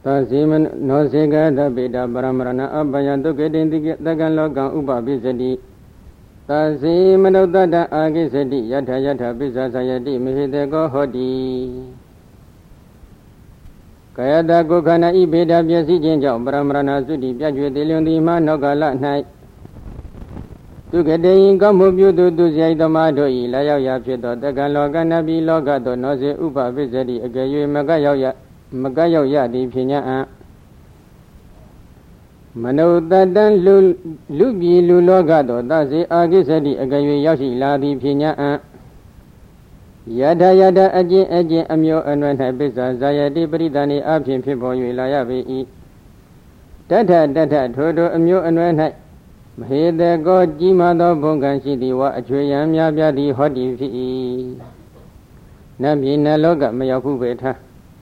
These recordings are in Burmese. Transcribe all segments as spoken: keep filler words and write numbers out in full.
Tasiman no sega da beta paramrana abaya duketin takan lokan upa bisadi Tasiman dada agisadi yata yata bisa sayadi mihideko hodi Kayata kukana ibeda biasi jenjau paramrana sudi piajwe tiliundi manokala nai Tuketin kamu byudu tusiai tamado ilayau ya pito takan lokan nabi lokato no se upa bisadi agaywe makayau ya Makayau ya di pinya Manutadan lu lubi lulogato tasi agisadi agaywe yashi la di pinya Yada yada aji aji amyo anwana bisa zayadi beritani apin pipo wilaya bi Tata tata todo amyo anwana Mahida go jimado bungan sidi wa achwayam yabya di hodi fi Nabi na loga mayaku beta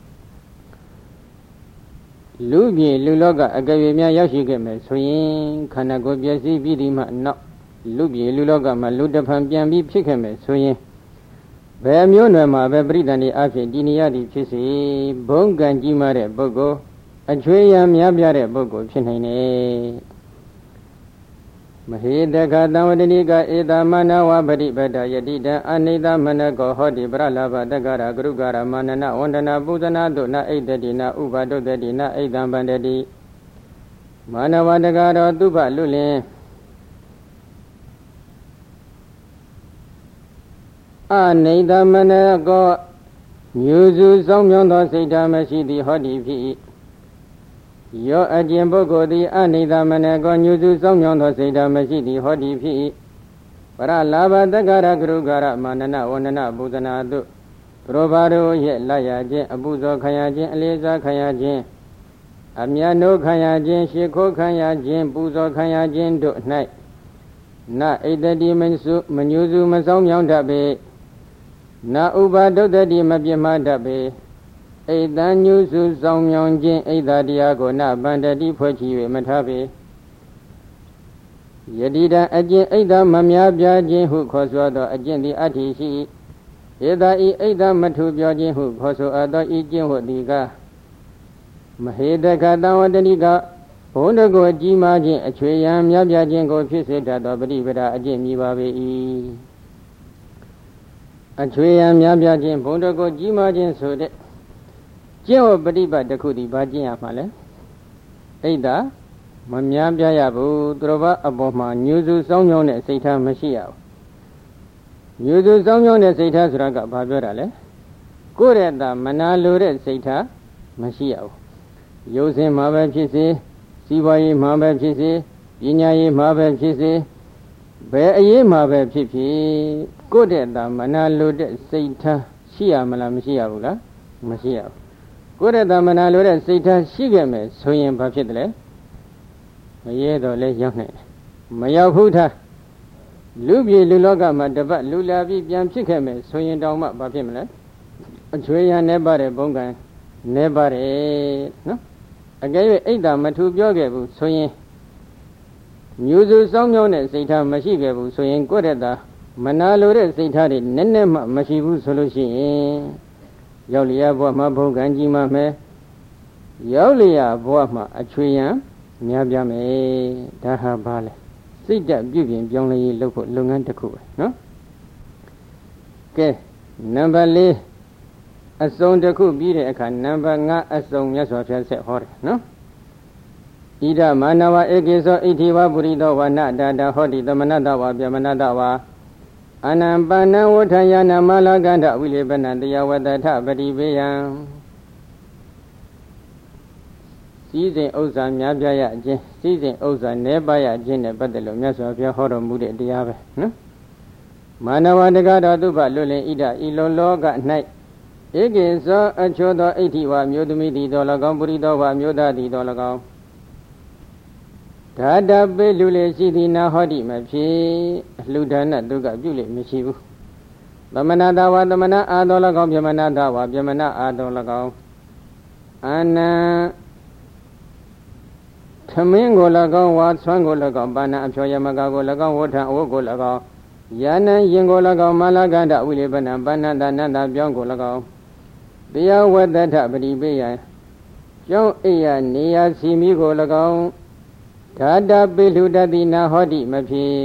Lu bi lu loga agaywe mya yashi ke me so yin khana ko pyasi pi di ma naw lu bi lu loga ma lu tafan pyan pi phit ke me so yin bel myo nwe ma be paritan ni a phit di niya di phit se bong kan ji ma de puggol achwe yan mya pya de puggol phit nain ne Mahidaka tawadika eda mana wa paribada yadida anida manako hoti pralava takara grugara manana wandana budana duna aidadina ubadodadina aidambandadi Manava takara tuba lulin Anida manako Yuzu somyondo siddhamashidi hoti pi Yo ajin bogodi anida manako nyuzu somyondo siddhamashidi hoti pi Pralava takara grugara manana wandana budana du Probaro ye laya jin abuzo khaya jin aleza khaya jin Amyano khaya jin shikho khaya jin buzo khaya jin du nai Na aidadi mansu manyuzu masomyong dabe Na ubadodadi mapyama dabe Aidan nyusu somyong jin aidadiya ko na bandadi phochiwe mathabe Yadida ajin aida mamya pya jin hu khoswa do ajin di ati shi Eda i aida mathu pya jin hu khoso ado i jin hu di ka Mahidaka tawadika bondako jima jin achwe yan mya pya jin ko phit se dat do paribada ajin mi ba be i Achwe yan mya pya jin bondako jima jin so de Jin ho paribat takku di ba jin ya ma le Aidaမများပြရဘူးသူတော်ဘာအပေါ်မှာညူစုစောင်းညောင်းတဲ့စိတ်ထားမရှိရဘူးညူစုစောင်းညောင်းတဲ့စိတ်ထားဆိုတာကဘာပြောတာလဲကိုယ့်ရဲ့တာမနာလိုတဲ့စိတ်ထားမရှိရဘူးရုပ်စင်မှာပဲဖြစ်စေစီးပွားရေးမှာပဲဖြစ်စေပညာရေးမှာပဲဖြစ်စေဘယ်အရေးမှာပဲဖြစ်ဖြစ်ကိုယ့်ရဲ့တာမနာလိုတဲ့စိတ်ထားရှိရမလားမရှိရဘူးလားမရှိရဘူးကိုယ့်ရဲ့တာမနာလိုတဲ့စိတ်ထားရှိခဲ့မယ်ဆိုရင်ဘာဖြစ်တယ်လဲမရဲတော့လဲရောက်နေမရောက်ဘူးထားလူပြေလူလောကမှာတပတ်လူလာပြီးပြန်ဖြစ်ခဲ့မယ်ဆိုရင်တောင်မှဘာဖြစ်မလဲအချွေရနဲ့ပါတဲ့ဘုံကံနဲ့ပါတယ်နော်အကယ်၍အိတ်တာမထူပြောခဲ့ဘူးဆိုရင်မျိုးစုစောင်းမြောင်းတဲ့စိတ်ထားမရှိခဲ့ဘူးဆိုရင်ကိုယ့်ရဲ့တာမနာလိုတဲ့စိတ်ထားတွေနည်းနည်းမှမရှိဘူးဆိုလို့ရှိရင်ရောက်လျာဘဝမှာဘုံကံကြီးမှမယ်ရောက်လျာဘဝမှာအချွေရများပြမယ်ဒါဟာဘာလဲစိတ်ဓာတ်ပြုပြင်ပြောင်းလဲရေးလုပ်ဖို့လုပ်ငန်းတစ်ခုပဲနော်ကဲနံပါတ်၄အစုံတစ်ခုပြီးတဲ့အခါနံပါတ်၅အစုံမြတ်စွာဘုရားဆက်ဟောတယ်နော်ဣဒမာနဝဧကေသောဣတိဝပုရိသောဝနတာတာဟောတိသမနတဝပြမနတဝအနံပနံဝဋ္ဌယနာမလကန္တဝိလေပနံတရားဝတ္တထပတိပေယံစည်းစိမ်ဥစ္စာများပြရခြင်းစည်းစိမ်ဥစ္စာနည်းပါရခြင်းနဲ့ပတ်သက်လို့မြတ်စွာဘုရားဟောတော်မူတဲ့တရားပဲနော်မာနဝတကတော်သူဘလွတ်လင်ဣဒဤလုံလောက၌ဧကေသောအချို့သောဣဋ္ဌိဝမျိုးသမီးသည်တော်၎င်းပုရိသောဝမျိုးသားသည်တော်၎င်းဓာတပေလူလေရှိသည်နာဟောတိမဖြစ်လူဒါနတုကပြုလေမရှိဘူးသမဏတာဝသမဏအာတော်၎င်းပြမနာတာဝပြမနာအာတော်၎င်းအာနံသမင်းကို၎င်းဝါဆွမ်းကို၎င်းပါဏအဖြောယမကကို၎င်းဝဋ္ဌံအဝတ်ကို၎င်းယာနံရင်ကို၎င်းမလကန္တဝိလေပနံပါဏတနန္တပြောင်းကို၎င်းတရားဝတ္တထပတိပေယံကျောင်းအိယာနေရာစီမီကို၎င်းဓာတာပိလူတတိနာဟောတိမဖြစ်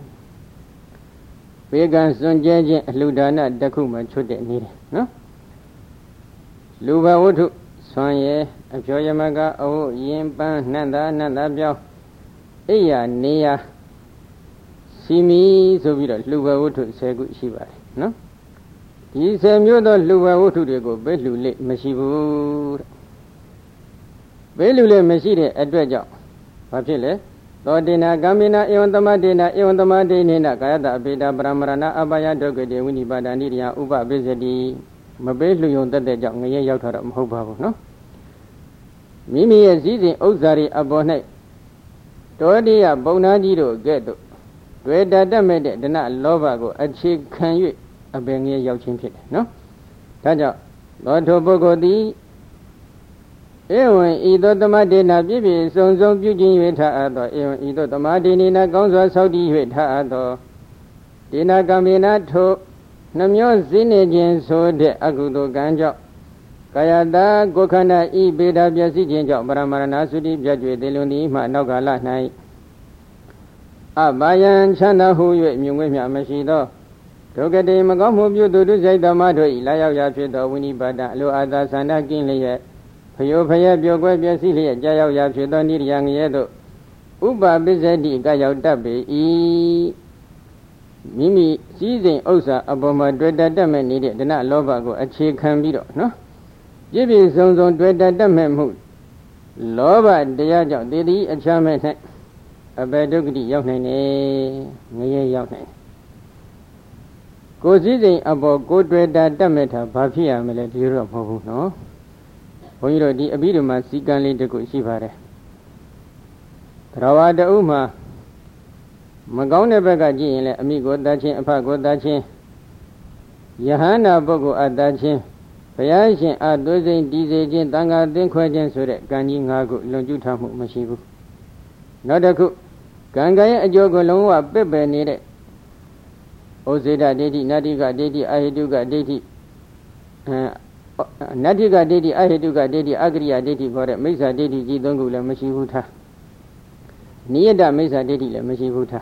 ဘေကံစွန့်ကြဲခြင်းအလှူဒါနတစ်ခုမှချွတ်တဲ့နေတယ်နော်လူဘဝတ္ထုဆွမ်းရဲအဖြောယမကအဝတ်ရင်ပန်းနှံ့သာနှံ့သာပြောင်းအိယာနေရာစီမီဆိုပြီးတော့လှူဘဝတ္ထုဆယ်ခုရှိပါတယ်နော်ဒီဆယ်မျိုးသောလှူဘဝတ္ထုတွေကိုဘယ်လှူလိမရှိဘူးတဲ့ဘယ်လှူလိမရှိတဲ့အတွက်ကြောင့်ဘာဖြစ်လဲသောတေနာကမ္မေနာဧဝံသမတေနာဧဝံသမတေနေနကာယတအပိတာပရမရဏအပယဒုက္ခတေဝိနိပါဒာနိရိယဥပပိစတိမပေးလှူယုံတတ်တဲ့ကြောင့်ငရဲရောက်တာတော့မဟုတ်ပါဘူးနော်မိမိရဲ့စည်းစိမ်ဥစ္စာတွေအပေါ်၌တောတိယဘုံနာကြီးတို့ကဲ့သို့တွေ့တတ်တတ်မဲ့တဲ့ဒနလောဘကိုအခြေခံ၍အပင်ငရဲရောက်ခြင်းဖြစ်တယ်နော်ဒါကြောင့်သောထိုပုဂ္ဂိုလ်သည်ဧဝံဤသို့သမတေနာပြည့်ပြည့်စုံစုံပြုခြင်း၍ထားအပ်သောဧဝံဤသို့သမတေနေနာကောင်းစွာဆောက်တည်၍ထားအပ်သောဒေနာကံမေနာထိုနှမျောစည်းနေခြင်းဆိုတဲ့အကုသိုလ်ကံကြောင့်ကာယတာကိုယ်ခန္ဓာဤပေတာပျက်စီးခြင်းကြောင့်ပရမရဏသုတိပြည့်ကျွေသေးလွန်သည်မှနောက်ကာလ၌အဘာယံချမ်းသာဟု၍မြုံဝဲမြမရှိသောဒုက္ခတေမကောင်းမှုပြုသူတို့စိတ်သမတို့ဤလာရောက်ရာဖြစ်သောဝိနိပါဒအလိုအာသာသန္တာကင်းလျက်ဖျို့ဖျက်ပျော်ကွယ်ပျက်စီးလျက်ကြာရောက်ရာဖြစ်သောနိရိယငရဲသို့ဥပပိစ္ဆတိကရောက်တတ်ပေ၏မိမိစည်းစိမ်ဥစ္စာအပေါ်မှာတွေ့တတ်တတ်မဲ့နေတဲ့ဒနလောဘကိုအခြေခံပြီးတော့နော်ပြည့်ပြည့်စုံစုံတွေ့တတ်တတ်မဲ့မှုလောဘတရားကြောင့်တည်တည်အချမ်းမဲ့၌အဘယ်ဒုက္ခတိရောက်နိုင်နေငရဲရောက်နိုင်ကိုယ်စည်းစိမ်အပေါ်ကိုတွေ့တတ်တတ်မဲ့တာဘာဖြစ်ရမလဲဒီလိုတော့မဟုတ်ဘူးနော်ဘုန်းကြီးတို့ဒီအဘိဓမ္မာစီကံလေးတစ်ခုရှိပါတယ်သရဝတဥမှာမကောင်းတဲ့ဘက်ကကြည့်ရင်လည်းအမိကိုတတ်ခြင်းအဖကိုတတ်ခြင်းယဟန္တာပုဂ္ဂိုလ်အတ္တချင်းဘုရားရှင်အသွေးစိမ်တည်စေခြင်းတန်ခါသင်ခွဲခြင်းဆိုတဲ့ကံကြီး၅ခုလွန်ကျူးထားမှုမရှိဘူးနောက်တစ်ခုကံကံရဲ့အကျိုးကိုလုံးဝပစ်ပယ်နေတဲ့ဩဇေဒဒိဋ္ဌိနတ္တိကဒိဋ္ဌိအဟိတုကဒိဋ္ဌိအဲနတ္တိကဒိဋ္ဌိအဟိတုကဒိဋ္ဌိအကရိယာဒိဋ္ဌိခေါ်တဲ့မိစ္ဆာဒိဋ္ဌိကြီးသုံးခုလည်းမရှိဘူးထားနိယတမိစ္ဆာဒိဋ္ဌိလည်းမရှိဘူးထား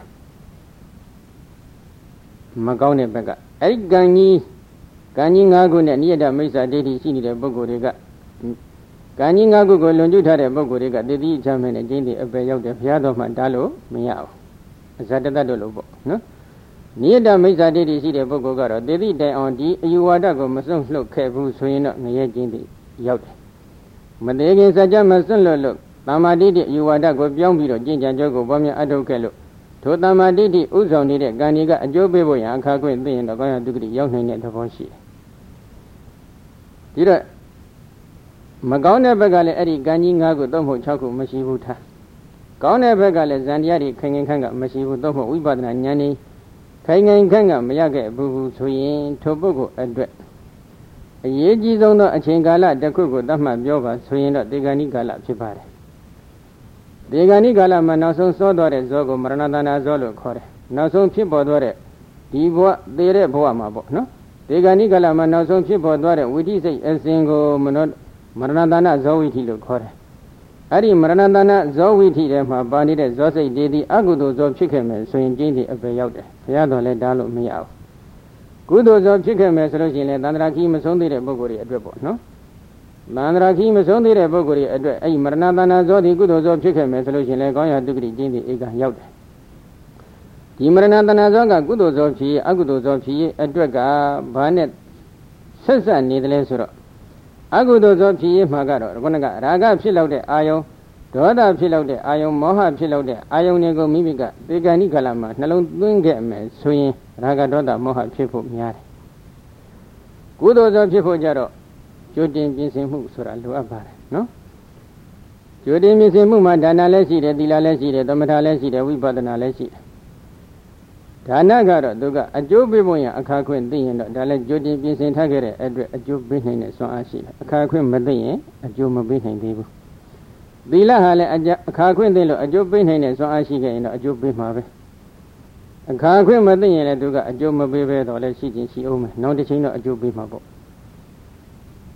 မကောင်းတဲ့ဘက်ကအဲ့ဒီကံကြီးကံကြီး၅ခုနဲ့နိယတမိစ္ဆာဒိဋ္ဌိရှိနေတဲ့ပုဂ္ဂိုလ်တွေကကံကြီး၅ခုကိုလွန်ကျူးထားတဲ့ပုဂ္ဂိုလ်တွေကတည်တည်ချမ်းမဲ့နဲ့ကျင်းတည်အပယ်ရောက်တယ်ဘုရားတော်မှတားလို့မရဘူးအဇတတတို့လို့ပေါ့နော်နိယတမိစ္ဆာဒိဋ္ဌိရှိတဲ့ပုဂ္ဂိုလ်ကတော့တည်တည်တိုင်အောင်ဒီအယူဝါဒကိုမစွန့်လှုပ်ခဲ့ဘူးဆိုရင်တော့ငရဲကျင်းတည်ရောက်တယ်မသေးခင်စัจ जा မစွန့်လွတ်လို့တမ္မာဒိဋ္ဌိအယူဝါဒကိုပြောင်းပြီးတော့ကျင့်ကြံကြိုးကိုပေါ်များအထုတ်ခဲ့လို့ထိုတမ္မာဒိဋ္ဌိဥဆောင်နေတဲ့ကံတွေကအကျိုးပေးဖို့ရန်အခါခွင့်သိရင်တော့ကောင်းရတုဂတိရောက်နိုင်တဲ့သဘောရှိတယ်ဒီတော့မကောင်းတဲ့ဘက်ကလည်းအဲ့ဒီကံကြီး၅ခုသုံးဖို့၆ခုမရှိဘူးထားကောင်းတဲ့ဘက်ကလည်းဇန်တရားတွေခိုင်ခိုင်ခန့်ကမရှိဘူးသုံးဖို့ဝိပဿနာဉာဏ်นี่ခိုင်ခိုင်ခန့်ကမရခဲ့ဘူးဆိုရင်ထိုပုဂ္ဂိုလ်အတွက်အရေးကြီးဆုံးသောအချိန်ကာလတစ်ခုကိုသတ်မှတ်ပြောပါဆိုရင်တော့တေဂာနိကာလဖြစ်ပါတယ်တေဂာနိကာလမှာနောက်ဆုံးစောသွားတဲ့ဇောကိုမရဏတနာဇောလို့ခေါ်တယ်နောက်ဆုံးဖြစ်ပေါ်သွားတဲ့ဒီဘဝသေတဲ့ဘဝမှာပေါ့နော်တေဂာနိကာလမှာနောက်ဆုံးဖြစ်ပေါ်သွားတဲ့ဝိသိစိတ်အစဉ်ကိုမနောမရဏတနာဇောဝိသိလို့ခေါ်တယ်အဲ့ဒီမရဏတနာဇောဝိသိထဲမှာပါနေတဲ့ဇောစိတ်တွေဒီအကုသိုလ်ဇောဖြစ်ခဲ့မယ်ဆိုရင်ကျင်းတည်အပယ်ရောက်တယ်ဘုရားတော်လည်းတားလို့မရဘူးကုသိုလ်ဇောဖြစ်ခဲ့မယ်ဆိုလို့ရှိရင်လည်းသန္တရာခီးမဆုံးသေးတဲ့ပုဂ္ဂိုလ်တွေအတွက်ပေါ့နော်သန္တရာခီးမဆုံးသေးတဲ့ပုဂ္ဂိုလ်တွေအတွက်အဲ့ဒီမရဏတနာဇောဒီကုသိုလ်ဇောဖြစ်ခဲ့မယ်ဆိုလို့ရှိရင်လည်းကောင်းရာတုဂတိကျင်းတည်ဧကံရောက်တယ်ဒီမရဏတနာဇောကကုသိုလ်ဇောဖြစ်အကုသိုလ်ဇောဖြစ်အတွက်ကဘာနဲ့ဆက်ဆက်နေတယ်လဲဆိုတော့အကုသိုလ်ဇောဖြစ်မှာကတော့ခုနကရာဂဖြစ်လောက်တဲ့အာယုံဒေါသဖြစ်လောက်တဲ့အာယုံမောဟဖြစ်လောက်တဲ့အာယုံတွေကိုမိမိကသေကံနိကာလမှာနှလုံးသွင်းခဲ့မယ်ဆိုရင်ရာဂဒေါသမောဟဖြစ်ဖို့များတယ်ကုသိုလ်ဇောဖြစ်ဖို့ကြတော့ကြိုတင်ပြင်ဆင်မှုဆိုတာလိုအပ်ပါတယ်နော်ကြိုတင်ပြင်ဆင်မှုမှာဒါနလည်းရှိတယ်သီလလည်းရှိတယ်သမထလည်းရှိတယ်ဝိပဿနာလည်းရှိတယ်ဒါနကတော့သူကအကျိုးပေးဖို့ရအခါခွင့်သိရင်တော့ဒါလည်းကြိုတင်ပြင်ဆင်ထားခဲ့တဲ့အတွက်အကျိုးပေးနိုင်တဲ့စွမ်းအားရှိတယ်အခါခွင့်မသိရင်အကျိုးမပေးနိုင်သေးဘူးသီလဟာလည်းအခါခွင့်သိလို့အကျိုးပေးနိုင်တဲ့စွမ်းအားရှိခဲ့ရင်တော့အကျိုးပေးမှာပဲအခါခွင့်မသိရင်လည်းသူကအကျိုးမပေးပဲတော့လည်းရှိချင်းရှိအောင်မယ်နောက်တစ်ချိန်တော့အကျိုးပေးမှာပေါ့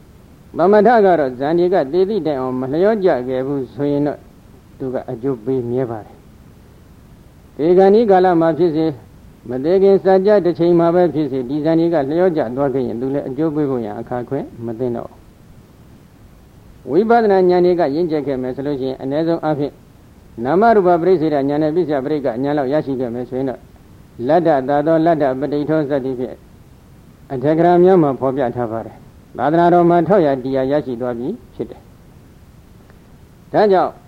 သမထကတော့ဇန်ဒီကသေသည့်တိုင်အောင်မလျော့ကြခဲ့ဘူးဆိုရင်တော့သူကအကျိုးပေးမြဲပါတယ်ဒီကနေ့ကာလမှာဖြစ်စေမသေးခင်စကြတစ်ချိန်မှာပဲဖြစ်စေဒီဇန်ဒီကလျော့ကြသွားခဲ့ရင်သူလည်းအကျိုးပေးဖို့ရအခါခွင့်မသိတော့ဝိပဿနာဉာဏ်တွေကရင့်ကျက်ခဲ့မယ်ဆိုလို့ရှိရင်အ ਨੇ ဆုံးအဖြစ်နာမရူပပရိစ္ဆေဒဉာဏ်နဲ့ပိစ္ဆပရိက္ခဉာဏ်လောက်ရရှိခဲ့မယ်ဆိုရင်တော့လတ္တသာသောလတ္တပဋိထောသတ္တိဖြင့်အထက်ကရာများမှာဖော်ပြထားပါတယ်သာသနာတော်မှာထောက်ရတရားရရှိသွားပြီဖြစ်တယ်ဒါကြောင့်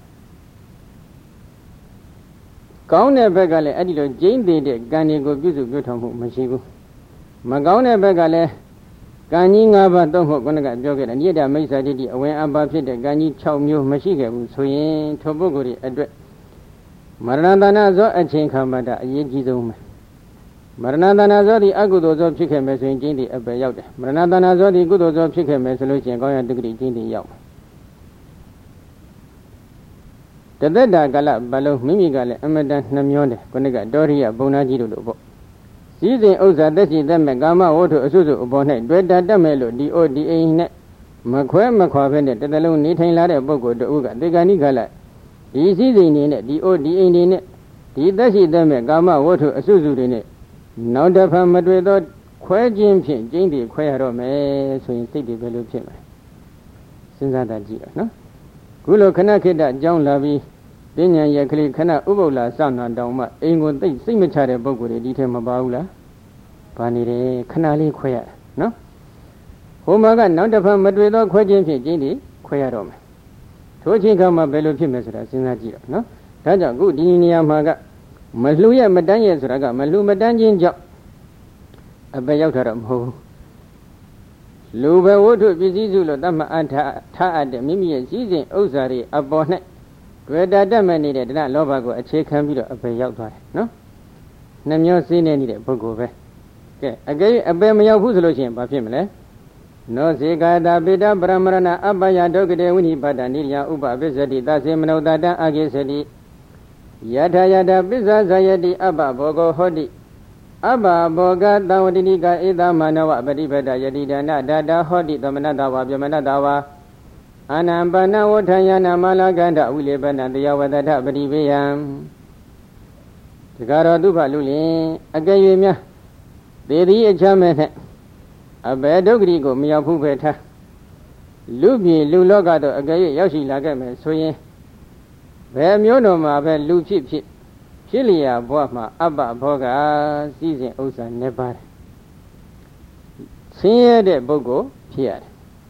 ကောင်းတဲ့ဘက်ကလည်းအဲ့ဒီလိုကျိမ့်သေးတဲ့ကံတွေကိုပြုစုပြုထောင်မှုမရှိဘူးမကောင်းတဲ့ဘက်ကလည်းကံကြီး၅ပါးတော့မဟုတ်ခုနကပြောခဲ့တဲ့နိယတမိစ္ဆာဒိဋ္ဌိအဝင်အပါဖြစ်တဲ့ကံကြီး၆မျိုးမရှိခဲ့ဘူးဆိုရင်ထိုပုဂ္ဂိုလ်ရဲ့အတွက်မရဏတဏဇောအချိန်ခါမှတာအရေးကြီးဆုံးပဲမရဏတဏဇောဒီအကုသိုလ်ဇောဖြစ်ခဲ့မယ်ဆိုရင်ကျင့်တည်အပယ်ရောက်တယ်မရဏတဏဇောဒီကုသိုလ်ဇောဖြစ်ခဲ့မယ်ဆိုလို့ရှိရင်ကောင်းရတုဂတိကျင့်တည်ရောက်တသက်တာကလဘလုံးမိမိကလည်းအမတန်နှမျောတယ်ခုနကတောရိယဘုံနာကြီးတို့လိုပေါ့စည်းစိမ်ဥစ္စာသက်ရှိသက်မဲ့ကာမဝတ္ထုအစွတ်စွတ်အပေါ်၌တွေ့တာတတ်မဲ့လို့ဒီအိုဒီအိမ်နဲ့မခွဲမခွာဘဲနဲ့တတလုံးနေထိုင်လာတဲ့ပုဂ္ဂိုလ်တို့ကတေဂာနိကလဒီစည်းစိမ်နေနဲ့ဒီအိုဒီအိမ်တွေနဲ့ဒီသက်ရှိသက်မဲ့ကာမဝတ္ထုအစွတ်စွတ်တွေနဲ့နောက်တစ်ဖန်မတွေ့သောခွဲခြင်းဖြင့်ကျင်းတည်ခွဲရတော့မယ်ဆိုရင်စိတ်တွေဘယ်လိုဖြစ်မလဲစဉ်းစားတတ်ကြည့်တော့နော်ခုလိုခဏခိတ္တအကြောင်းလာပြီးပညာရက်ကလေးခဏဥပုပ်လာစနာတောင်မှအိမ်ကိုသိစိတ်မချတဲ့ပုဂ္ဂိုလ်တွေဒီထဲမပါဘူးလားပါနေတယ်ခဏလေးခွဲရတာနော်ဟိုမှာကနောက်တစ်ဖန်မတွေ့သောခွဲခြင်းဖြင့်ကျင်းတည်ခွဲရတော့မယ်ထိုချိန်ခါမှဘယ်လိုဖြစ်မယ်ဆိုတာစဉ်းစားကြည့်တော့နော်ဒါကြောင့်ခုဒီနေရာမှာကမလှူရမတန်းရဆိုတာကမလှူမတန်းခြင်းကြောင့်အပယ်ရောက်တာတော့မဟုတ်ဘူးလူပဲဝတ္ထုပစ္စည်းစုလို့တတ်မှတ်ထားအပ်တဲ့မိမိရဲ့စည်းစိမ်ဥစ္စာတွေအပေါ်၌တွေ့တာတတ်မဲ့နေတဲ့ဒနာလောဘကိုအခြေခံပြီးတော့အပယ်ရောက်သွားတယ်နော်နှမျောစင်းနေနေတဲ့ပုဂ္ဂိုလ်ပဲကဲအကယ်အပယ်မရောက်ဘူးဆိုလို့ရှိရင်ဘာဖြစ်မလဲနောဇေကာတာပိတပရမရဏအပ္ပယဒုက္ခတေဝိနိပါဒနိရိယဥပပစ္စတိသစေမနုဿတံအာကိသတိယထာယထာပစ္ဆဇာယတိအပ္ပဘောဂောဟောတိအပ္ပဘောဂသံဝတိနိကဧသမနဝပฏิပဒယတိဒါနဒါတာဟောတိသမနတဝါပြမနတဝါအာနံပနဝဋ္ဌယနာမလာကန္တဝိလေပနတယဝတ္ထပတိပေယံဒီကတော့သူ့ဘာလို့လဲအကယ်၍များသေသည်အချမ်းမဲ့နဲ့အဘယ်ဒုက္ခကိုမရောက်ဘူးပဲထားလူပြည်လူလောကတော့အကယ်၍ရောက်ရှိလာခဲ့မယ်ဆိုရင်ဘယ်မျိုးတော်မှာပဲလူဖြစ်ဖြစ်ဖြစ်လျာဘဝမှာအပ္ပဘောကစည်းစိမ်ဥစ္စာနေပါတယ်ဆင်းရဲတဲ့ပုဂ္ဂိုလ်ဖြစ်ရတယ်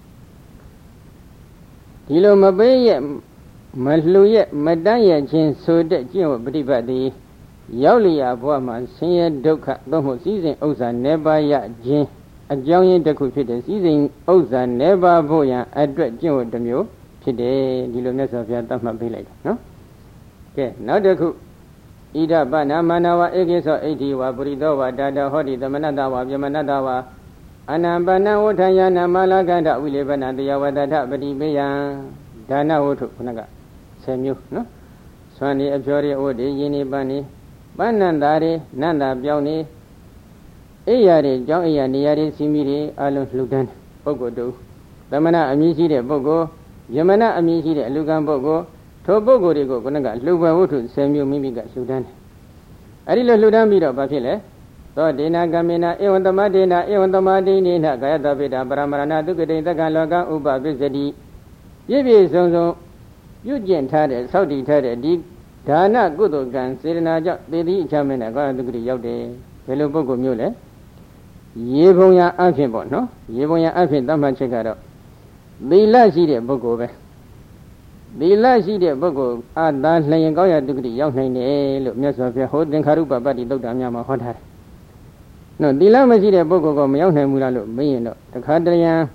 ဒီလိုမပေးရမလှူရမတန်းရခြင်းဆိုတဲ့ကျင့်ဝတ်ပฏิပတ်သည်ရောက်လျာဘဝမှာဆင်းရဲဒုက္ခသို့မဟုတ်စည်းစိမ်ဥစ္စာနေပါရခြင်းအကြောင်းရင်းတစ်ခုဖြစ်တဲ့စည်းစိမ်ဥစ္စာနေပါဖို့ရန်အတွက်ကျင့်ဝတ်တစ်မျိုးဖြစ်တယ်ဒီလိုမြတ်စွာဘုရားသတ်မှတ်ပေးလိုက်တာနော်ကဲနောက်တစ်ခုဣဒပနာမနာဝဧကိသောဣတိဝပုရိသောဝတာတဟောတိသမနတဝပြမနတဝအနံပနဝဋ္ဌယနာမလာကန္တဝိလေပနတယဝတ္ထပတိပေယံဒါနဝတ္ထုခုနကဆယ်မျိုးနော်ဆွမ်းနေအဖျော်ရဝတ်တွေယင်းနေပန်းနေပန်းနန္တာတွေနန္တာပြောင်းနေအိယာတွေကြောင်းအိယာနေရာတွေစီမီတွေအလုံးလှူဒန်းပုဂ္ဂိုလ်တို့သမဏအမည်ရှိတဲ့ပုဂ္ဂိုလ်ယမနအမည်ရှိတဲ့အလူကံပုဂ္ဂိုလ်ထိုပုဂ္ဂိုလ်တွေကိုခုနကလှူပဝတ္ထုဆယ်မျိုးမိမိကလှူဒန်းတယ်အဲ့ဒီလိုလှူဒန်းပြီးတော့ဘာဖြစ်လဲသောဒေနာကမေနာဧဝံသမဒေနာဧဝံသမဒိနေနကာယတပိတာပရမရဏဒုက္ခတိသက္ကလောကဥပပစ္စတိပြည့်ပြည့်စုံစုံပြုကျင့်ထားတဲ့စောင့်တည်ထားတဲ့ဒီဒါနကုသိုလ်ကံစေတနာကြောင့်သေသည်အချမ်းမဲ့နဲ့ကာယဒုက္ခတိရောက်တယ်ဘယ်လိုပုဂ္ဂိုလ်မျိုးလဲရေပုံရအဖြစ်ပေါ့နော်ရေပုံရအဖြစ်သတ်မှတ်ချက်ကတော့သီလရှိတဲ့ပုဂ္ဂိုလ်ပဲသီလရှိတဲ့ပုဂ္ဂိုလ်အာသာလျင်ကောင်းရဒုက္ခတိရောက်နိုင်တယ်လို့မြတ်စွာဘုရားဟောသင်္ခါရုပပတ္တိသုတ်တံများမှာဟောထားတယ်နော်သီလမရှိတဲ့ပုဂ္ဂိုလ်ကမရောက်နိုင်ဘူးလားလို့မေးရင်တော့တခါတရံ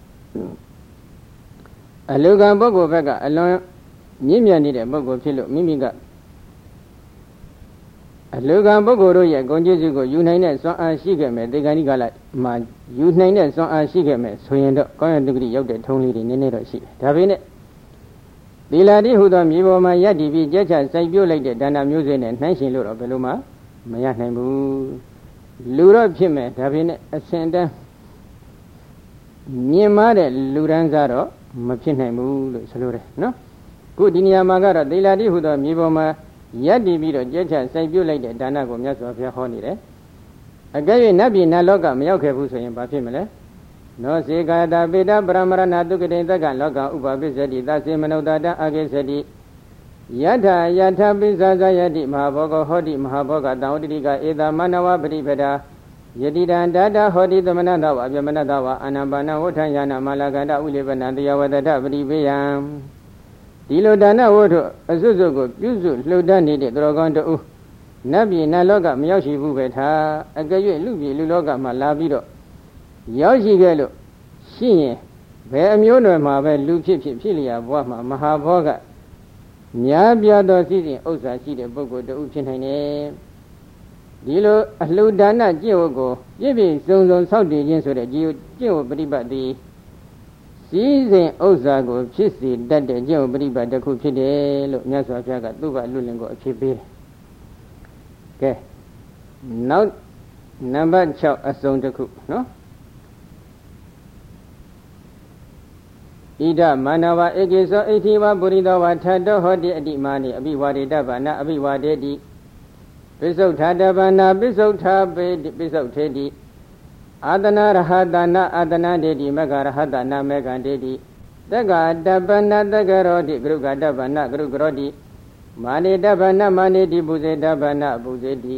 အလူကံပုဂ္ဂိုလ်ဘက်ကအလွန်မြင့်မြတ်နေတဲ့ပုဂ္ဂိုလ်ဖြစ်လို့မိမိကအလူကံပုဂ္ဂိုလ်တို့ရဲ့ဂုဏ်ကျေးဇူးကိုယူနိုင်တဲ့စွမ်းအားရှိခဲ့မယ်တေဂာနိကလာမှာယူနိုင်တဲ့စွမ်းအားရှိခဲ့မယ်ဆိုရင်တော့ကောင်းရဒုက္ခတိရောက်တဲ့ထုံးလေးတွေနည်းနည်းတော့ရှိတယ်ဒါပေမဲ့သီလတိဟူသောမြေပေါ်မှာယက်တည်ပြီးကြက်ချစိုက်ပြုတ်လိုက်တဲ့ဒါနမျိုးစေ့နဲ့နှိုင်းရှင်လို့တော့ဘယ်လိုမှမရနိုင်ဘူးလူတော့ဖြစ်မယ်ဒါပေမဲ့အစဉ်တန်းမြင်မာတဲ့လူရန်စားတော့မဖြစ်နိုင်ဘူးလို့ဆိုလိုတယ်နော်ခုဒီနေရာမှာကတော့သေလာတိဟုသောမြေပေါ်မှာရပ်တည်ပြီးတော့ကြက်ချစိုက်ပြုတ်လိုက်တဲ့ဒါနကိုမြတ်စွာဘုရားဟောနေတယ်အကယ်၍နတ်ပြည်နတ်လောကမရောက်ခဲ့ဘူးဆိုရင်ဘာဖြစ်မလဲနောစေကာတာပေတပရမရဏတုကတိတက္ကလောကဥပပိစ္ဆတိသစေမနုဿတအာကိစ္ဆတိယထာယထာပိစ္ဆဇယတိမဟာဘောဂဟောတိမဟာဘောဂတံဝတ္တိကဧတမနဝပရိပဒာယတိတံတတဟောတိသမနတဝအပြမနတဝအာနာပါနဝဋ္ဌာယနာမလာကတဥလေပနံတရားဝတ္တပရိပေယံဒီလိုဒါနဝတ္ထုအစွတ်စွတ်ကိုပြုစုလှုပ်တတ်နေတဲ့သူတော်ကောင်းတို့နတ်ပြည်နတ်လောကမရောက်ရှိဘူးပဲထားအကယ်၍လူပြည်လူလောကမှာလာပြီးတော့ရောက်ရှိခဲ့လို့ရှိရင်ဘယ်အမျိုးနွယ်မှာပဲလူဖြစ်ဖြစ်ဖြစ်လျာဘဝမှာမဟာဘောဂများပြားသောစီစဉ်ဥစ္စာရှိတဲ့ပုဂ္ဂိုလ်တူဖြစ်နိုင်တယ်ဒီလိုအလှူဒါနကျင့်ဝတ်ကိုပြည့်ပြည့်စုံစုံဆောက်တည်ခြင်းဆိုတဲ့ဒီကျင့်ဝတ်ပฏิပတ်သည်စီစဉ်ဥစ္စာကိုဖြစ်စေတတ်တဲ့ကျင့်ဝတ်ပฏิပတ်တစ်ခုဖြစ်တယ်လို့မြတ်စွာဘုရားကသူ့ဘာလွတ်လင်ကိုအဖြစ်ပေးတယ်ကဲနောက်နံပါတ်၆အစုံတစ်ခုနော်ဣဒမနဝဧကေသောဣတိဝပုရိသောဝထတောဟောတိအတိမာနိအဘိဝါဒေတဗာနအဘိဝါဒေတိပိစုထာတဗာနာပိစုထာပေတိပိစုထေတိအာတနာရဟတနာအာတနာဒေတိမဂ္ဂရဟတနာမေဃံဒေတိတက္ကတပနတက္ကရောတိဂရုကတဗာနဂရုကရောတိမာနိတဗာနမာနိတိပုဇေတဗာနပုဇေတိ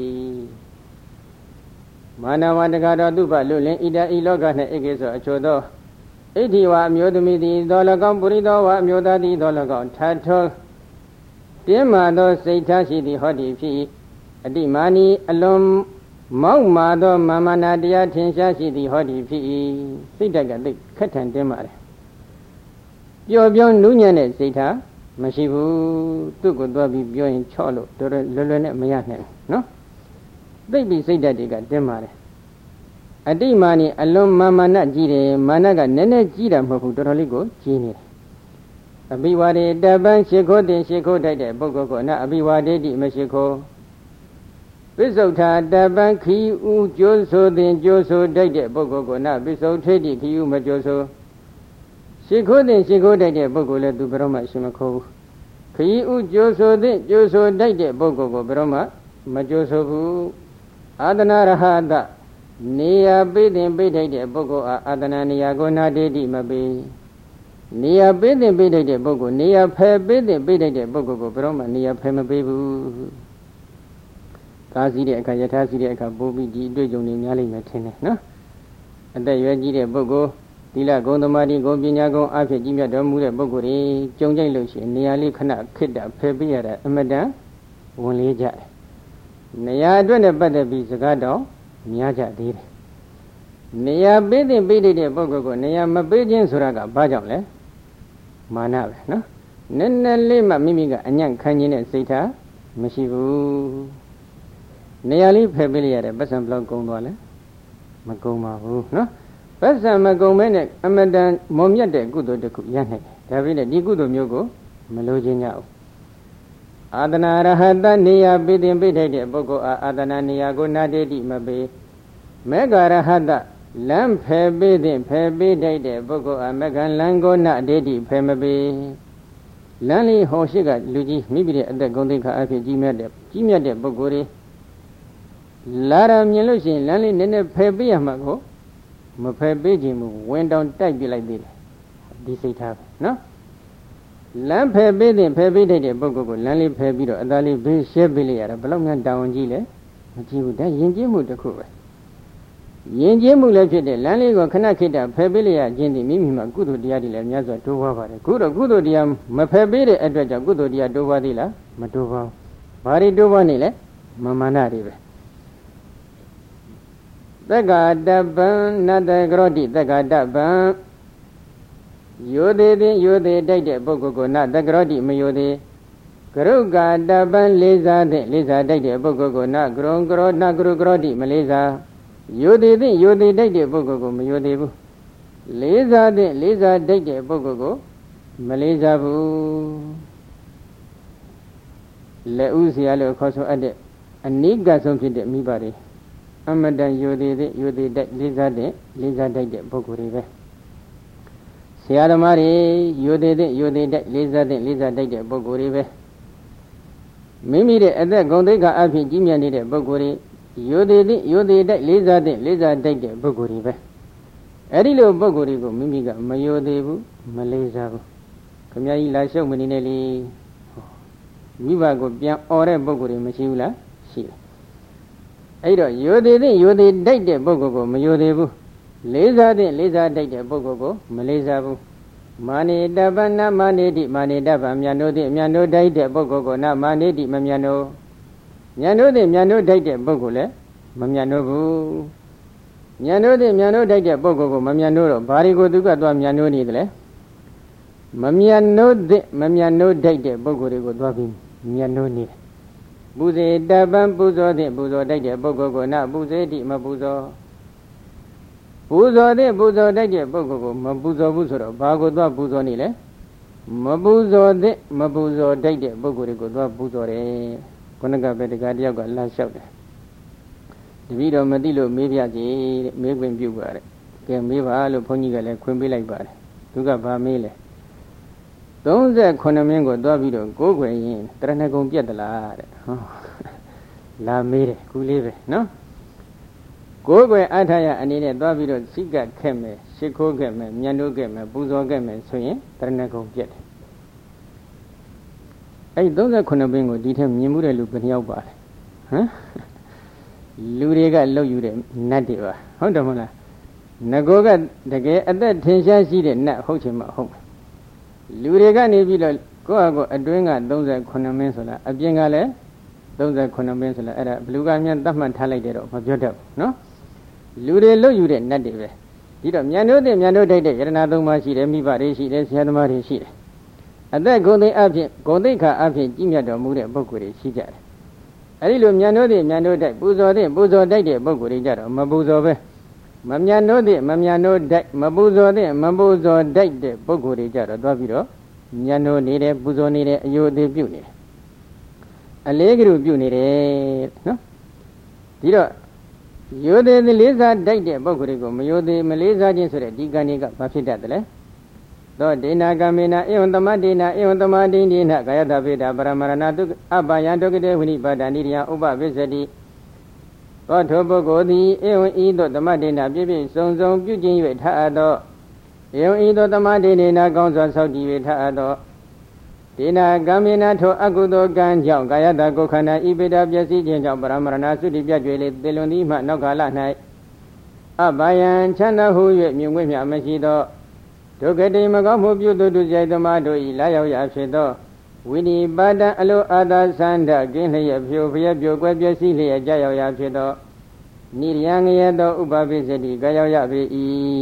မာနဝတကတော်သူပလွတ်လင်ဣဒဤလောက၌ဧကေသောအချို့သောဣတိဝအမျိုးသမီးသည်သော၎င်းပုရိသောဝအမျိုးသားသည်သော၎င်းထထောတင်းမာသောစိတ်ထားရှိသည်ဟောသည်ဖြစ်အတိမာနီအလွန်မောက်မာသောမာမနာတရားထင်ရှားရှိသည်ဟောသည်ဖြစ်စိတ်တက်ကသိခက်ထန်တင်းမာတယ်ပျော်ပြောင်းနူးညံ့တဲ့စိတ်ထားမရှိဘူးသူ့ကိုသွားပြီးပြောရင်ချော့လို့တော်တော်လွယ်လွယ်နဲ့မရနိုင်ဘူးနော်သိပြီးစိတ်တက်တွေကတင်းမာတယ်အတိမာနီအလွန်မာမနာကြီးတယ်မာနကနည်းနည်းကြီးတာမဟုတ်ဘူးတော်တော်လေးကိုကြီးနေတယ်အဘိဝါဒေတပံရှိခိုးတင်ရှိခိုးထိုက်တဲ့ပုဂ္ဂိုလ်ကနအဘိဝါဒေတိမရှိခိုးပိစုဋ္ဌာတပံခီဥကျိုးဆိုတင်ကျိုးဆိုထိုက်တဲ့ပုဂ္ဂိုလ်ကနပိစုဋ္ဌေတိခီဥမကျိုးဆိုရှိခိုးတင်ရှိခိုးထိုက်တဲ့ပုဂ္ဂိုလ်လည်းသူဘယ်တော့မှရှိမခိုးဘူးခီဥကျိုးဆိုတင်ကျိုးဆိုထိုက်တဲ့ပုဂ္ဂိုလ်ကိုဘယ်တော့မှမကျိုးဆိုဘူးအာသနာရဟတနေရပိတင်ပိထိုက်တဲ့ပုဂ္ဂိုလ်အားအာသနာနေရကိုနာတေတိမပေးနေရပိတင်ပိထိုက်တဲ့ပုဂ္ဂိုလ်နေရဖယ်ပိတင်ပိထိုက်တဲ့ပုဂ္ဂိုလ်ကိုဘယ်တော့မှနေရဖယ်မပေးဘူးကားစီးတဲ့အခါယထာစီးတဲ့အခါပိုးပြီးဒီအတွေ့အကြုံတွေများလိမ့်မယ်ထင်တယ်နော်အသက်ရွယ်ကြီးတဲ့ပုဂ္ဂိုလ်သီလဂုဏ်သမာဓိဂုဏ်ပညာဂုဏ်အဖြစ်ကြီးမြတ်တော်မူတဲ့ပုဂ္ဂိုလ်တွေကြုံကြိုက်လို့ရှိရင်နေရာလေးခဏခစ်တာဖယ်ပေးရတာအမတန်ဝင်လေးကြတယ်နေရာအတွက်နဲ့ပတ်သက်ပြီးစကားတော့များကြသေးတယ်နေရာပေးတဲ့ပေးတဲ့ပုဂ္ဂိုလ်ကိုနေရာမပေးခြင်းဆိုတာကဘာကြောင့်လဲမာနပဲနော်နည်းနည်းလေးမှမိမိကအညံ့ခံခြင်းနဲ့စိတ်ထားမရှိဘူးနေရာလေးဖယ်ပေးလိုက်ရတယ်ပတ်စံဘလောက်ကုန်သွားလဲမကုန်ပါဘူးနော်ပတ်စံမကုန်မဲနဲ့အမတန်မုံမြတ်တဲ့ကုသိုလ်တစ်ခုရနိုင်တယ်ဒါပေမဲ့ဒီကုသိုလ်မျိုးကိုမလိုချင်ကြဘူးအာသနာရဟတနေရာပေးတင်ပေးထိုက်တဲ့ပုဂ္ဂိုလ်အားအာသနာနေရာကိုနာတေတိမပေးမေဃရဟတလမ်းဖယ်ပေးတဲ့ဖယ်ပေးထိုက်တဲ့ပုဂ္ဂိုလ်အားမေဃလမ်းကိုနာတေတိဖယ်မပေးလမ်းလေးဟောရှိကလူကြီးမိမိရဲ့အသက်ဂုဏ်သိက္ခာအဖြစ်ကြီးမြတ်တဲ့ကြီးမြတ်တဲ့ပုဂ္ဂိုလ်တွေလာရမြင်လို့ရှိရင်လမ်းလေးနည်းနည်းဖယ်ပေးရမှာကိုမဖယ်ပေးခြင်းဘူးဝင်တောင်တိုက်ပြလိုက်သေးတယ်ဒီစိတ်ထားပဲနော်လမ်းဖယ်ပေးတဲ့ဖယ်ပေးတဲ့ပုဂ္ဂိုလ်ကိုလမ်းလေးဖယ်ပြီးတော့အသားလေးဘေးရှဲပေးလိုက်ရတာဘယ်လောက်များတောင်းကြီးလဲမကြည့်ဘူးဒါယဉ်ကျေးမှုတစ်ခုပဲယဉ်ကျေးမှုလည်းဖြစ်တဲ့လမ်းလေးကိုခဏခိတ္တဖယ်ပေးလိုက်ရခြင်းဒီမိမိမှာကုသိုလ်တရားတွေလည်းများစွာတိုးပွားပါတယ်ခုတော့ကုသိုလ်တရားမဖယ်ပေးတဲ့အတွက်ကြောင့်ကုသိုလ်တရားတိုးပွားသေးလားမတိုးပါဘူးဘာတွေတိုးပွားနေလဲမမာနတွေပဲသက္ကာတပံနတ္တကရောတိသက္ကာတပံယောသေးသည်ယောသေးတိုက်တဲ့ပုဂ္ဂိုလ်ကိုနတကရောတိမယောသေးကရုကာတပံလေးစားတဲ့လေးစားတိုက်တဲ့ပုဂ္ဂိုလ်ကိုနကရုံကရောနကရုကရောတိမလေးစားယောသေးသည်ယောသေးတိုက်တဲ့ပုဂ္ဂိုလ်ကိုမယောသေးဘူးလေးစားတဲ့လေးစားတိုက်တဲ့ပုဂ္ဂိုလ်ကိုမလေးစားဘူးလက်ဥစရာလို့ခေါ်ဆိုအပ်တဲ့အနိကဆုံးဖြစ်တဲ့မိဘတွေအမတန်ယောသေးတဲ့ယောသေးတိုက်လေးစားတဲ့လေးစားတိုက်တဲ့ပုဂ္ဂိုလ်တွေပဲဆရာသမားတွေယိုသေးတဲ့ယိုသေးတဲ့လေးစားတဲ့လေးစားတိုက်တဲ့ပုဂ္ဂိုလ်တွေပဲမိမိရဲ့အသက်ဂုဏ်သိက္ခာအဖြစ်ကြီးမြတ်နေတဲ့ပုဂ္ဂိုလ်တွေယိုသေးတဲ့ယိုသေးတဲ့လေးစားတဲ့လေးစားတိုက်တဲ့ပုဂ္ဂိုလ်တွေပဲအဲ့ဒီလိုပုဂ္ဂိုလ်တွေကိုမိမိကမယိုသေးဘူးမလေးစားဘူးခမကြီးလာရှုပ်မနေနဲ့လေမိဘကိုပြန်អော်တဲ့ပုဂ္ဂိုလ်တွေမရှိဘူးလားရှိတယ်အဲ့တော့ယိုသေးတဲ့ယိုသေးတိုက်တဲ့ပုဂ္ဂိုလ်ကိုမယိုသေးဘူးလေးစားတဲ့လေးစားတိုက်တဲ့ပုဂ္ဂိုလ်ကိုမလေးစားဘူးမာနေတပ္ပနမာနေတိမာနေတပ္ပမြတ်တို့သည်မြတ်တို့တိုက်တဲ့ပုဂ္ဂိုလ်ကိုနမာနေတိမမြတ်တို့မြတ်တို့သည်မြတ်တို့တိုက်တဲ့ပုဂ္ဂိုလ်လည်းမမြတ်တို့ဘူးမြတ်တို့သည်မြတ်တို့တိုက်တဲ့ပုဂ္ဂိုလ်ကိုမမြတ်တို့တော့ဘာတွေကိုသူကသွားမြတ်တို့နေတယ်လဲမမြတ်တို့သည်မမြတ်တို့တိုက်တဲ့ပုဂ္ဂိုလ်တွေကိုသွားပြီးမြတ်တို့နေတယ်ပူဇေတပ္ပံပူဇောသည်ပူဇောတိုက်တဲ့ပုဂ္ဂိုလ်ကိုနပူဇေတိမပူဇောပူဇောတဲ့ပူဇောတိုက်တဲ့ပုဂ္ဂိုလ်ကိုမပူဇောဘူးဆိုတော့ဘာကိုသွားပူဇောနေလဲမပူဇောတဲ့မပူဇောတိုက်တဲ့ပုဂ္ဂိုလ်တွေကိုသွားပူဇောတယ်ခုနကပဲတကားတယောက်ကလှမ်းလျှောက်တယ်တပည့်တော်မသိလို့မေးပြကြည်တဲ့မေးခွင့်ပြုပါတဲ့ကဲမေးပါလို့ဘုန်းကြီးကလည်းခွင့်ပေးလိုက်ပါတယ်သူကဗာမေးလဲသုံးဆယ်ခုနှစ်မင်းကိုသွားပြီးတော့ကိုးခွေရင်တရဏဂုံပြတ်သလားတဲ့ဟောလာမေးတယ်ကူလေးပဲနော်ကိုယ်ွယ်အထာယအနေနဲ့သွားပြီးတော့စိတ်ကခက်မယ်ရှ िख ိုးခဲ့မယ်မြန်လို့ခဲ့မယ်ပူဇော်ခဲ့မယ်ဆိုရင်တရဏဂုံပြတ်တယ်အဲ့သုံးဆယ်ခုနှစ်ပင်ကိုဒီထက်မြင်မှုတဲ့လူဘယ်နှယောက်ပါလဲဟမ်လူတွေကလှုပ်ယူတဲ့နတ်တွေပါဟုတ်တယ်မဟုတ်လားငကိုကတကယ်အသက်ထင်ရှားရှိတဲ့နတ်ဟုတ်ချင်မှဟုတ်မယ်လူတွေကနေပြီးတော့ကိုယ့်အကိုအတွင်းကသုံးဆယ်ခုနှစ်မင်းဆိုလားအပြင်ကလည်းသုံးဆယ်ခုနှစ်မင်းဆိုလားအဲ့ဒါဘလူကမြန်သတ်မှတ်ထားလိုက်တယ်တော့မပြောတတ်ဘူးနော်လူတွေလွတ်ယူတဲ့နတ်တွေပဲဒီတော့မြန်တို့တဲ့မြန်တို့တိုက်တဲ့ယရဏသုံးပါးရှိတယ်မိဘတွေရှိတယ်ဆရာသမားတွေရှိတယ်အသက်ဂုဏ်သိအဖြစ်ဂုဏ်သိခါအဖြစ်ကြီးမြတ်တော်မူတဲ့ပုဂ္ဂိုလ်တွေရှိကြတယ်အဲဒီလိုမြန်တို့တဲ့မြန်တို့တိုက်ပူဇော်တဲ့ပူဇော်တိုက်တဲ့ပုဂ္ဂိုလ်တွေကြတော့မပူဇော်ပဲမမြန်တို့တဲ့မမြန်တို့တိုက်မပူဇော်တဲ့မပူဇော်တိုက်တဲ့ပုဂ္ဂိုလ်တွေကြတော့သွားပြီးတော့မြန်တို့နေတယ်ပူဇော်နေတယ်အယုအသေးပြုနေတယ်အလေးကလူပြုနေတယ်နော်ဒီတော့ယိုသေးလေးစားတိုက်တဲ့ပုဂ္ဂိုလ်တွေကိုမယိုသေးမလေးစားခြင်းဆိုတဲ့ဒီကံတွေကဘာဖြစ်တတ်တယ်လဲသောဒေနာကမေနာဧဝံသမဒေနာဧဝံသမဒိဋ္ဌိနာကာယတဗေဒပရမရဏတုအပယံဒုက္ကတေဝိနိပါဒာနိရိယဥပဝိစ္စတိသောထိုပုဂ္ဂိုလ်သည်ဧဝံဤသို့သမဒေနာပြည့်ပြည့်စုံစုံပြုကျင့်၍ထအပ်သောဧဝံဤသို့သမဒေနာကောင်းစွာဆောက်တည်၍ထအပ်သောဒေနာကမေနာထိုအကုသိုလ်ကံကြောင့်ကာယတကိုယ်ခန္ဓာဤပေတာပျက်စီးခြင်းကြောင့်ပရမရဏသုတိပြတ်ကြွေလေသေလွန်သည်မှနောက်ကာလ၌အဘယံချမ်းသာဟု၍မြင်ွင့်မြမရှိသောဒုက္ခတိမကောင်းမှုပြုသူတို့ကြိုက်သမားတို့၏လာရောက်ရာဖြစ်သောဝိနိပါဒံအလိုအာသာသန္ဓကင်းလျက်ဖြိုဖျက်ပြိုကွယ်ပျက်စီးလျက်ကြာရောက်ရာဖြစ်သောနိရိယငရဲသောဥပပိစတိကြာရောက်ရပေ၏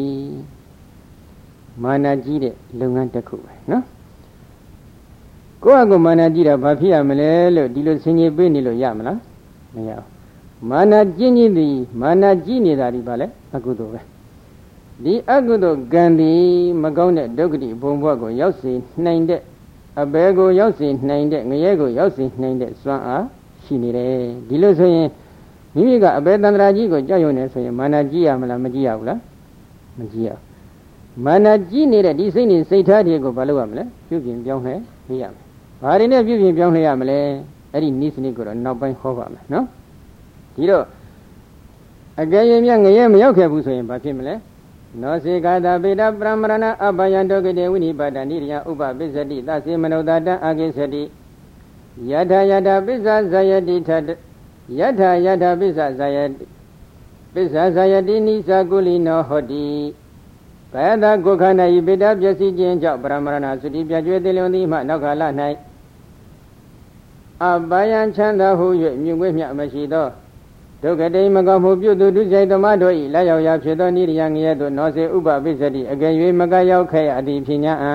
မာနကြီးတဲ့လုပ်ငန်းတစ်ခုပဲနော်ကိုယ့်အကူမာနကြီးတာဘာဖြစ်ရမလဲလို့ဒီလိုဆင်ခြင်ပေးနေလို့ရမလားမရဘူးမာနကျင့်ခြင်းသည်မာနကြီးနေတာဒီပါလေအကုသိုလ်ပဲဒီအကုသိုလ်ကံသည်မကောင်းတဲ့ဒုက္ခတိဘုံဘဝကိုရောက်စေနိုင်တဲ့အဘယ်ကိုရောက်စေနိုင်တဲ့ငရဲကိုရောက်စေနိုင်တဲ့စွမ်းအားရှိနေတယ်ဒီလိုဆိုရင်မိမိကအဘယ်တန္တရာကြီးကိုကြောက်ရွံ့နေဆိုရင်မာနကြီးရမလားမကြီးရဘူးလားမကြီးရမာနကြီးနေတဲ့ဒီစိတ်နဲ့စိတ်ထားတွေကိုဘာလုပ်ရမလဲပြုပြင်ပြောင်းလဲပေးရမယ်ဘာတွေနဲ့ပြုပြင်ပြောင်းလဲရမလဲအဲ့ဒီနိစ္စနစ်ကိုတော့နောက်ပိုင်းဟောပါမယ်နော်ဒီတော့အကယ်၍မြငရဲမရောက်ခဲ့ဘူးဆိုရင်ဘာဖြစ်မလဲနောစေကာတာပေတပရမရဏအဘယံတောကတေဝိနိပါဒနိရိယဥပပိစ္စတိသစေမနုဿတံအာကိစ္စတိယထာယထာပစ္စဇယတိထယထာယထာပစ္စဇယတိပစ္စဇယတိနိသကုလိနောဟောတိကာယတာကိုယ်ခန္ဓာဤပေတပျက်စီးခြင်းကြောင့်ပရမရဏသုတိပြကျွေးသေးလွန်သည်မှနောက်ကာလ၌အဘယံချမ်းသာဟု၍မြင့်ွေးမြတ်မရှိသောဒုက္ခတိမကောင်းမှုပြုသူဒုစရိုက်သမားတို့၏လက်ရောက်ရာဖြစ်သောနိရိယငရဲသို့နောစေဥပပိစ္စတိအကယ်၍မကရောက်ခဲ့အသည်ဖြစ်냐အံ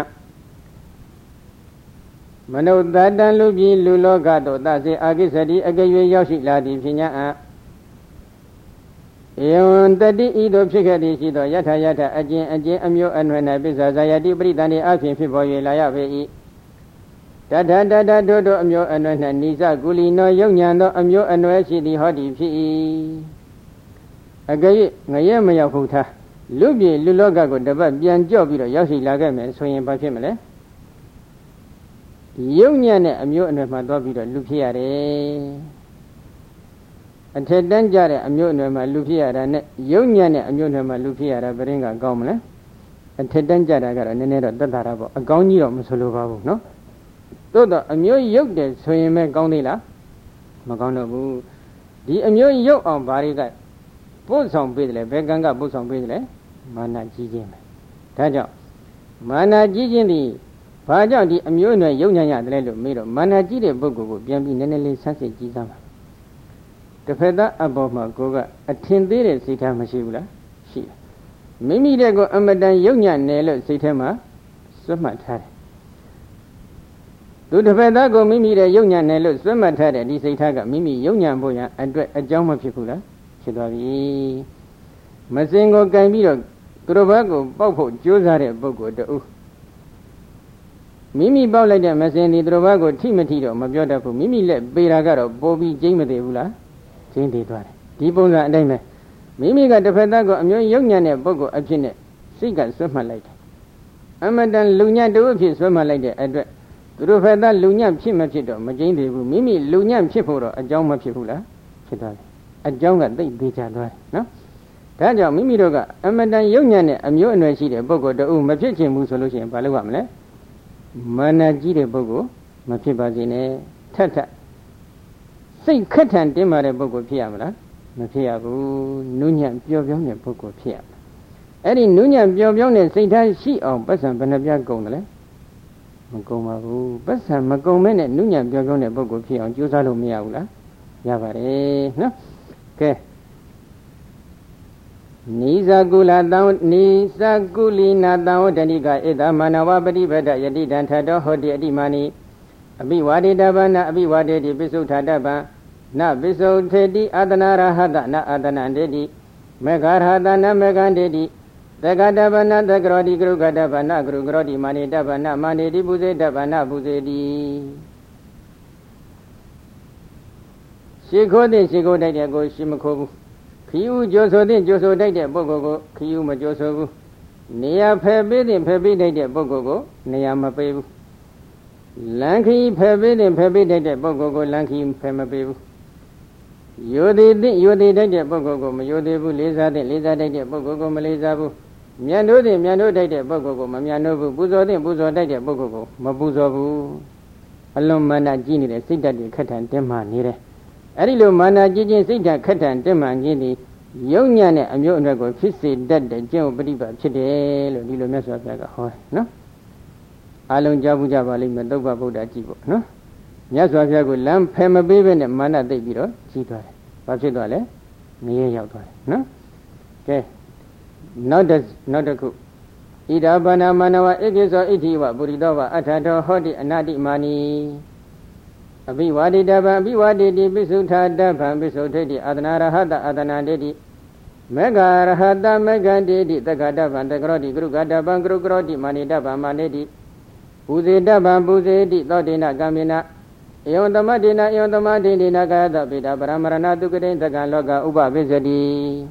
မနုဿတံလူပြည်လူလောကသို့သစေအာကိစ္စတိအကယ်၍ရောက်ရှိလာသည်ဖြစ်냐အံဧဝံတတိဤသို့ဖြစ်ခဲ့သည်ရှိသောယထာယထာအကျဉ်အကျဉ်အမျိုးအနွယ်၌ပစ္ဆာဇာယတိပရိသန္တိအဖြစ်ဖြစ်ပေါ်၍လာရပေ၏တထတထတို့တို့အမျိုးအနွယ်၌နိစ္စကုလီနောယုံညာသောအမျိုးအနွယ်ရှိသည်ဟောသည်ဖြစ်၏အကယ်၍ငရဲမရောက်ဘူးထားလူပြေလူလောကကိုတပတ်ပြန်ကြော့ပြီးတော့ရောက်ရှိလာခဲ့မယ်ဆိုရင်ဘာဖြစ်မလဲယုံညံ့တဲ့အမျိုးအနွယ်မှာသွားပြီးတော့လူဖြစ်ရတယ်အထက်တန်းကြတဲ့အမျိုးအနွယ်မှာလူဖြစ်ရတာနဲ့ယုံညံ့တဲ့အမျိုးအနွယ်မှာလူဖြစ်ရတာဘယ်ရင်ကကောင်းမလဲအထက်တန်းကြတာကတော့နည်းနည်းတော့တက်တာပေါ့အကောင်းကြီးတော့မဆိုလိုပါဘူးနော်သို့တော့အမျိုးရုပ်တယ်ဆိုရင်ပဲကောင်းသေးလားမကောင်းတော့ဘူးဒီအမျိုးရုပ်အောင်ဘာတွေကပို့ဆောင်ပေးတယ်လဲဘယ်ကံကပို့ဆောင်ပေးတယ်လဲမာနကြီးခြင်းပဲဒါကြောင့်မာနကြီးခြင်းဒီဘာကြောင့်ဒီအမျိုးအနွယ်ယုံညံ့ရတယ်လဲလို့မေးတော့မာနကြီးတဲ့ပုဂ္ဂိုလ်ကိုပြန်ပြီးနည်းနည်းလေးဆန်းစစ်ကြည့်စမ်းပါတစ်ဖက်သားအပေါ်မှာကိုကအထင်သေးတဲ့စိတ်ထားမရှိဘူးလားရှိတယ်မိမိတဲ့ကိုအမတန်ယုံညံ့နေလို့စိတ်ထဲမှာစွတ်မှတ်ထားတယ်သူတစ်ဖက်သားကိုမိမိတဲ့ယုံညံ့နေလို့စွတ်မှတ်ထားတဲ့ဒီစိတ်ထားကမိမိယုံညံ့ဖို့ရန်အတွက်အကြောင်းမဖြစ်ဘူးလားဖြစ်သွားပြီမစင်ကိုကင်ပြီးတော့သူတို့ဘက်ကိုပေါက်ဖို့ကြိုးစားတဲ့ပုဂ္ဂိုလ်တူမိမိပေါက်လိုက်တဲ့မစင်ဒီသူတို့ဘက်ကိုထိမထိတော့မပြောတတ်ဘူးမိမိလက်ပေတာကတော့ပိုပြီးကျိမ့်မသေးဘူးလားကျိမ့်သေးသွားတယ်ဒီပုံစံအတိုင်းပဲမိမိကတစ်ဖက်သားကိုအမျိုးယုံညံ့တဲ့ပုဂ္ဂိုလ်အဖြစ်နဲ့စိတ်ကဆွဲမှတ်လိုက်တယ်အမတန်လူညံ့တူအဖြစ်ဆွဲမှတ်လိုက်တဲ့အတွက်သူတို့ဖက်သားလူညံ့ဖြစ်မဖြစ်တော့မကျိမ့်သေးဘူးမိမိလူညံ့ဖြစ်ဖို့တော့အကြောင်းမဖြစ်ဘူးလားဖြစ်သွားတယ်အကြောင်းကသိသေးချသွားတယ်နော်ဒါကြောင့်မိမိတို့ကအမတန်ယုံညံ့တဲ့အမျိုးအနွယ်ရှိတဲ့ပုဂ္ဂိုလ်တူမဖြစ်ချင်ဘူးဆိုလို့ရှိရင်ဘာလုပ်ရမလဲမာနကြီးတဲ့ပုဂ္ဂိုလ်မဖြစ်ပါစေနဲ့ထက်ထက်စိတ်ခက်ထန်တင်းမာတဲ့ပုဂ္ဂိုလ်ဖြစ်ရမလားမဖြစ်ရဘူးနုညံ့ပျော်ပြောင်းတဲ့ပုဂ္ဂိုလ်ဖြစ်ရမယ်အဲ့ဒီနုညံ့ပျော်ပြောင်းတဲ့စိတ်ထားရှိအောင်ပတ်စံဘယ်နှပြကုန်တယ်လဲမကုန်ပါဘူးပတ်စံမကုန်မဲနဲ့နုညံ့ပျော်ပြောင်းတဲ့ပုဂ္ဂိုလ်ဖြစ်အောင်ကြိုးစားလို့မရဘူးလားရပါတယ်နော်ကဲနိသကုလတံနိသကုလိနာတံဝတ္တိကဧတမနဝပฏิပဒယတိတံထတောဟောတိအတိမာနိအဘိဝါဒေတဗနအဘိဝါဒေတိပိစုထာတဗံနပိစုထေတိအာတနာရဟတနအာတနံတေတိမေဃရဟတနမေဃံတေတိသက္ကတဗနသက္ကရောတိကရုကတဗနကရုကရောတိမာနိတဗနမာနိတိပုဇေတဗနပုဇေတိရှိခိုးတဲ့ရှိခိုးတိုက်တဲ့ကိုရှိမခိုးဘူးခီးဦးကြိုးဆိုတဲ့ကြိုးဆိုတိုက်တဲ့ပုဂ္ဂိုလ်ကိုခီးဦးမကြိုးဆိုဘူးနေရာဖယ်ပေးတဲ့ဖယ်ပေးတိုက်တဲ့ပုဂ္ဂိုလ်ကိုနေရာမပေးဘူးလန်ခီးဖယ်ပေးတဲ့ဖယ်ပေးတိုက်တဲ့ပုဂ္ဂိုလ်ကိုလန်ခီးဖယ်မပေးဘူးယိုသေးတဲ့ယိုသေးတိုက်တဲ့ပုဂ္ဂိုလ်ကိုမယိုသေးဘူးလေးစားတဲ့လေးစားတိုက်တဲ့ပုဂ္ဂိုလ်ကိုမလေးစားဘူးမြန်တို့တဲ့မြန်တို့တိုက်တဲ့ပုဂ္ဂိုလ်ကိုမမြန်တို့ဘူးပူဇော်တဲ့ပူဇော်တိုက်တဲ့ပုဂ္ဂိုလ်ကိုမပူဇော်ဘူးအလွန်မာနကြီးနေတဲ့စိတ်ဓာတ်တွေခက်ထန်တင်းမာနေတယ်အဲ့ဒီလိုမာနကြီးခြင်းစိတ်ဓာတ်ခက်ထန်တင်းမာခြင်းဒီယုံညံ့တဲ့အမျိုးအနွယ်ကိုဖြစ်စေတတ်တဲ့ကျင့်ဝတ်ပฏิပတ်ဖြစ်တယ်လို့ဒီလိုမြတ်စွာဘုရားကဟောတယ်နော်အားလုံးကြားဘူးကြပါလိမ့်မယ်သုဘဗုဒ္ဓကြည့်ဖို့နော်မြတ်စွာဘုရားကိုလမ်းဖယ်မပေးဘဲနဲ့မာနသိပ်ပြီးတော့ကြီးသွားတယ်ဘာဖြစ်သွားလဲငရဲရောက်သွားတယ်နော်ကဲနောက်တစ်နောက်တစ်ခုဣဒာဘာနာမနဝဧကိသောဣတိဝပုရိသောဝအထာတောဟောတိအနာတိမာနီအဘိဝါဒိတဗံအဘိဝါဒိတိပိစုထာတဗံပိစုထေတိအာသနာရဟတအာသနာတေတိမေဃရဟတမေဃံတေတိသက္ကတဗံသက္ကရောတိကရုကတဗံကရုကရောတိမာနိတဗံမာနိတိပူဇေတဗံပူဇေတိသောတေနကံမေနဧဝံသမတေနဧဝံသမတေတိနကာယတပိတာပရမရဏတုကတိသက္ကံလောကဥပပိစတိ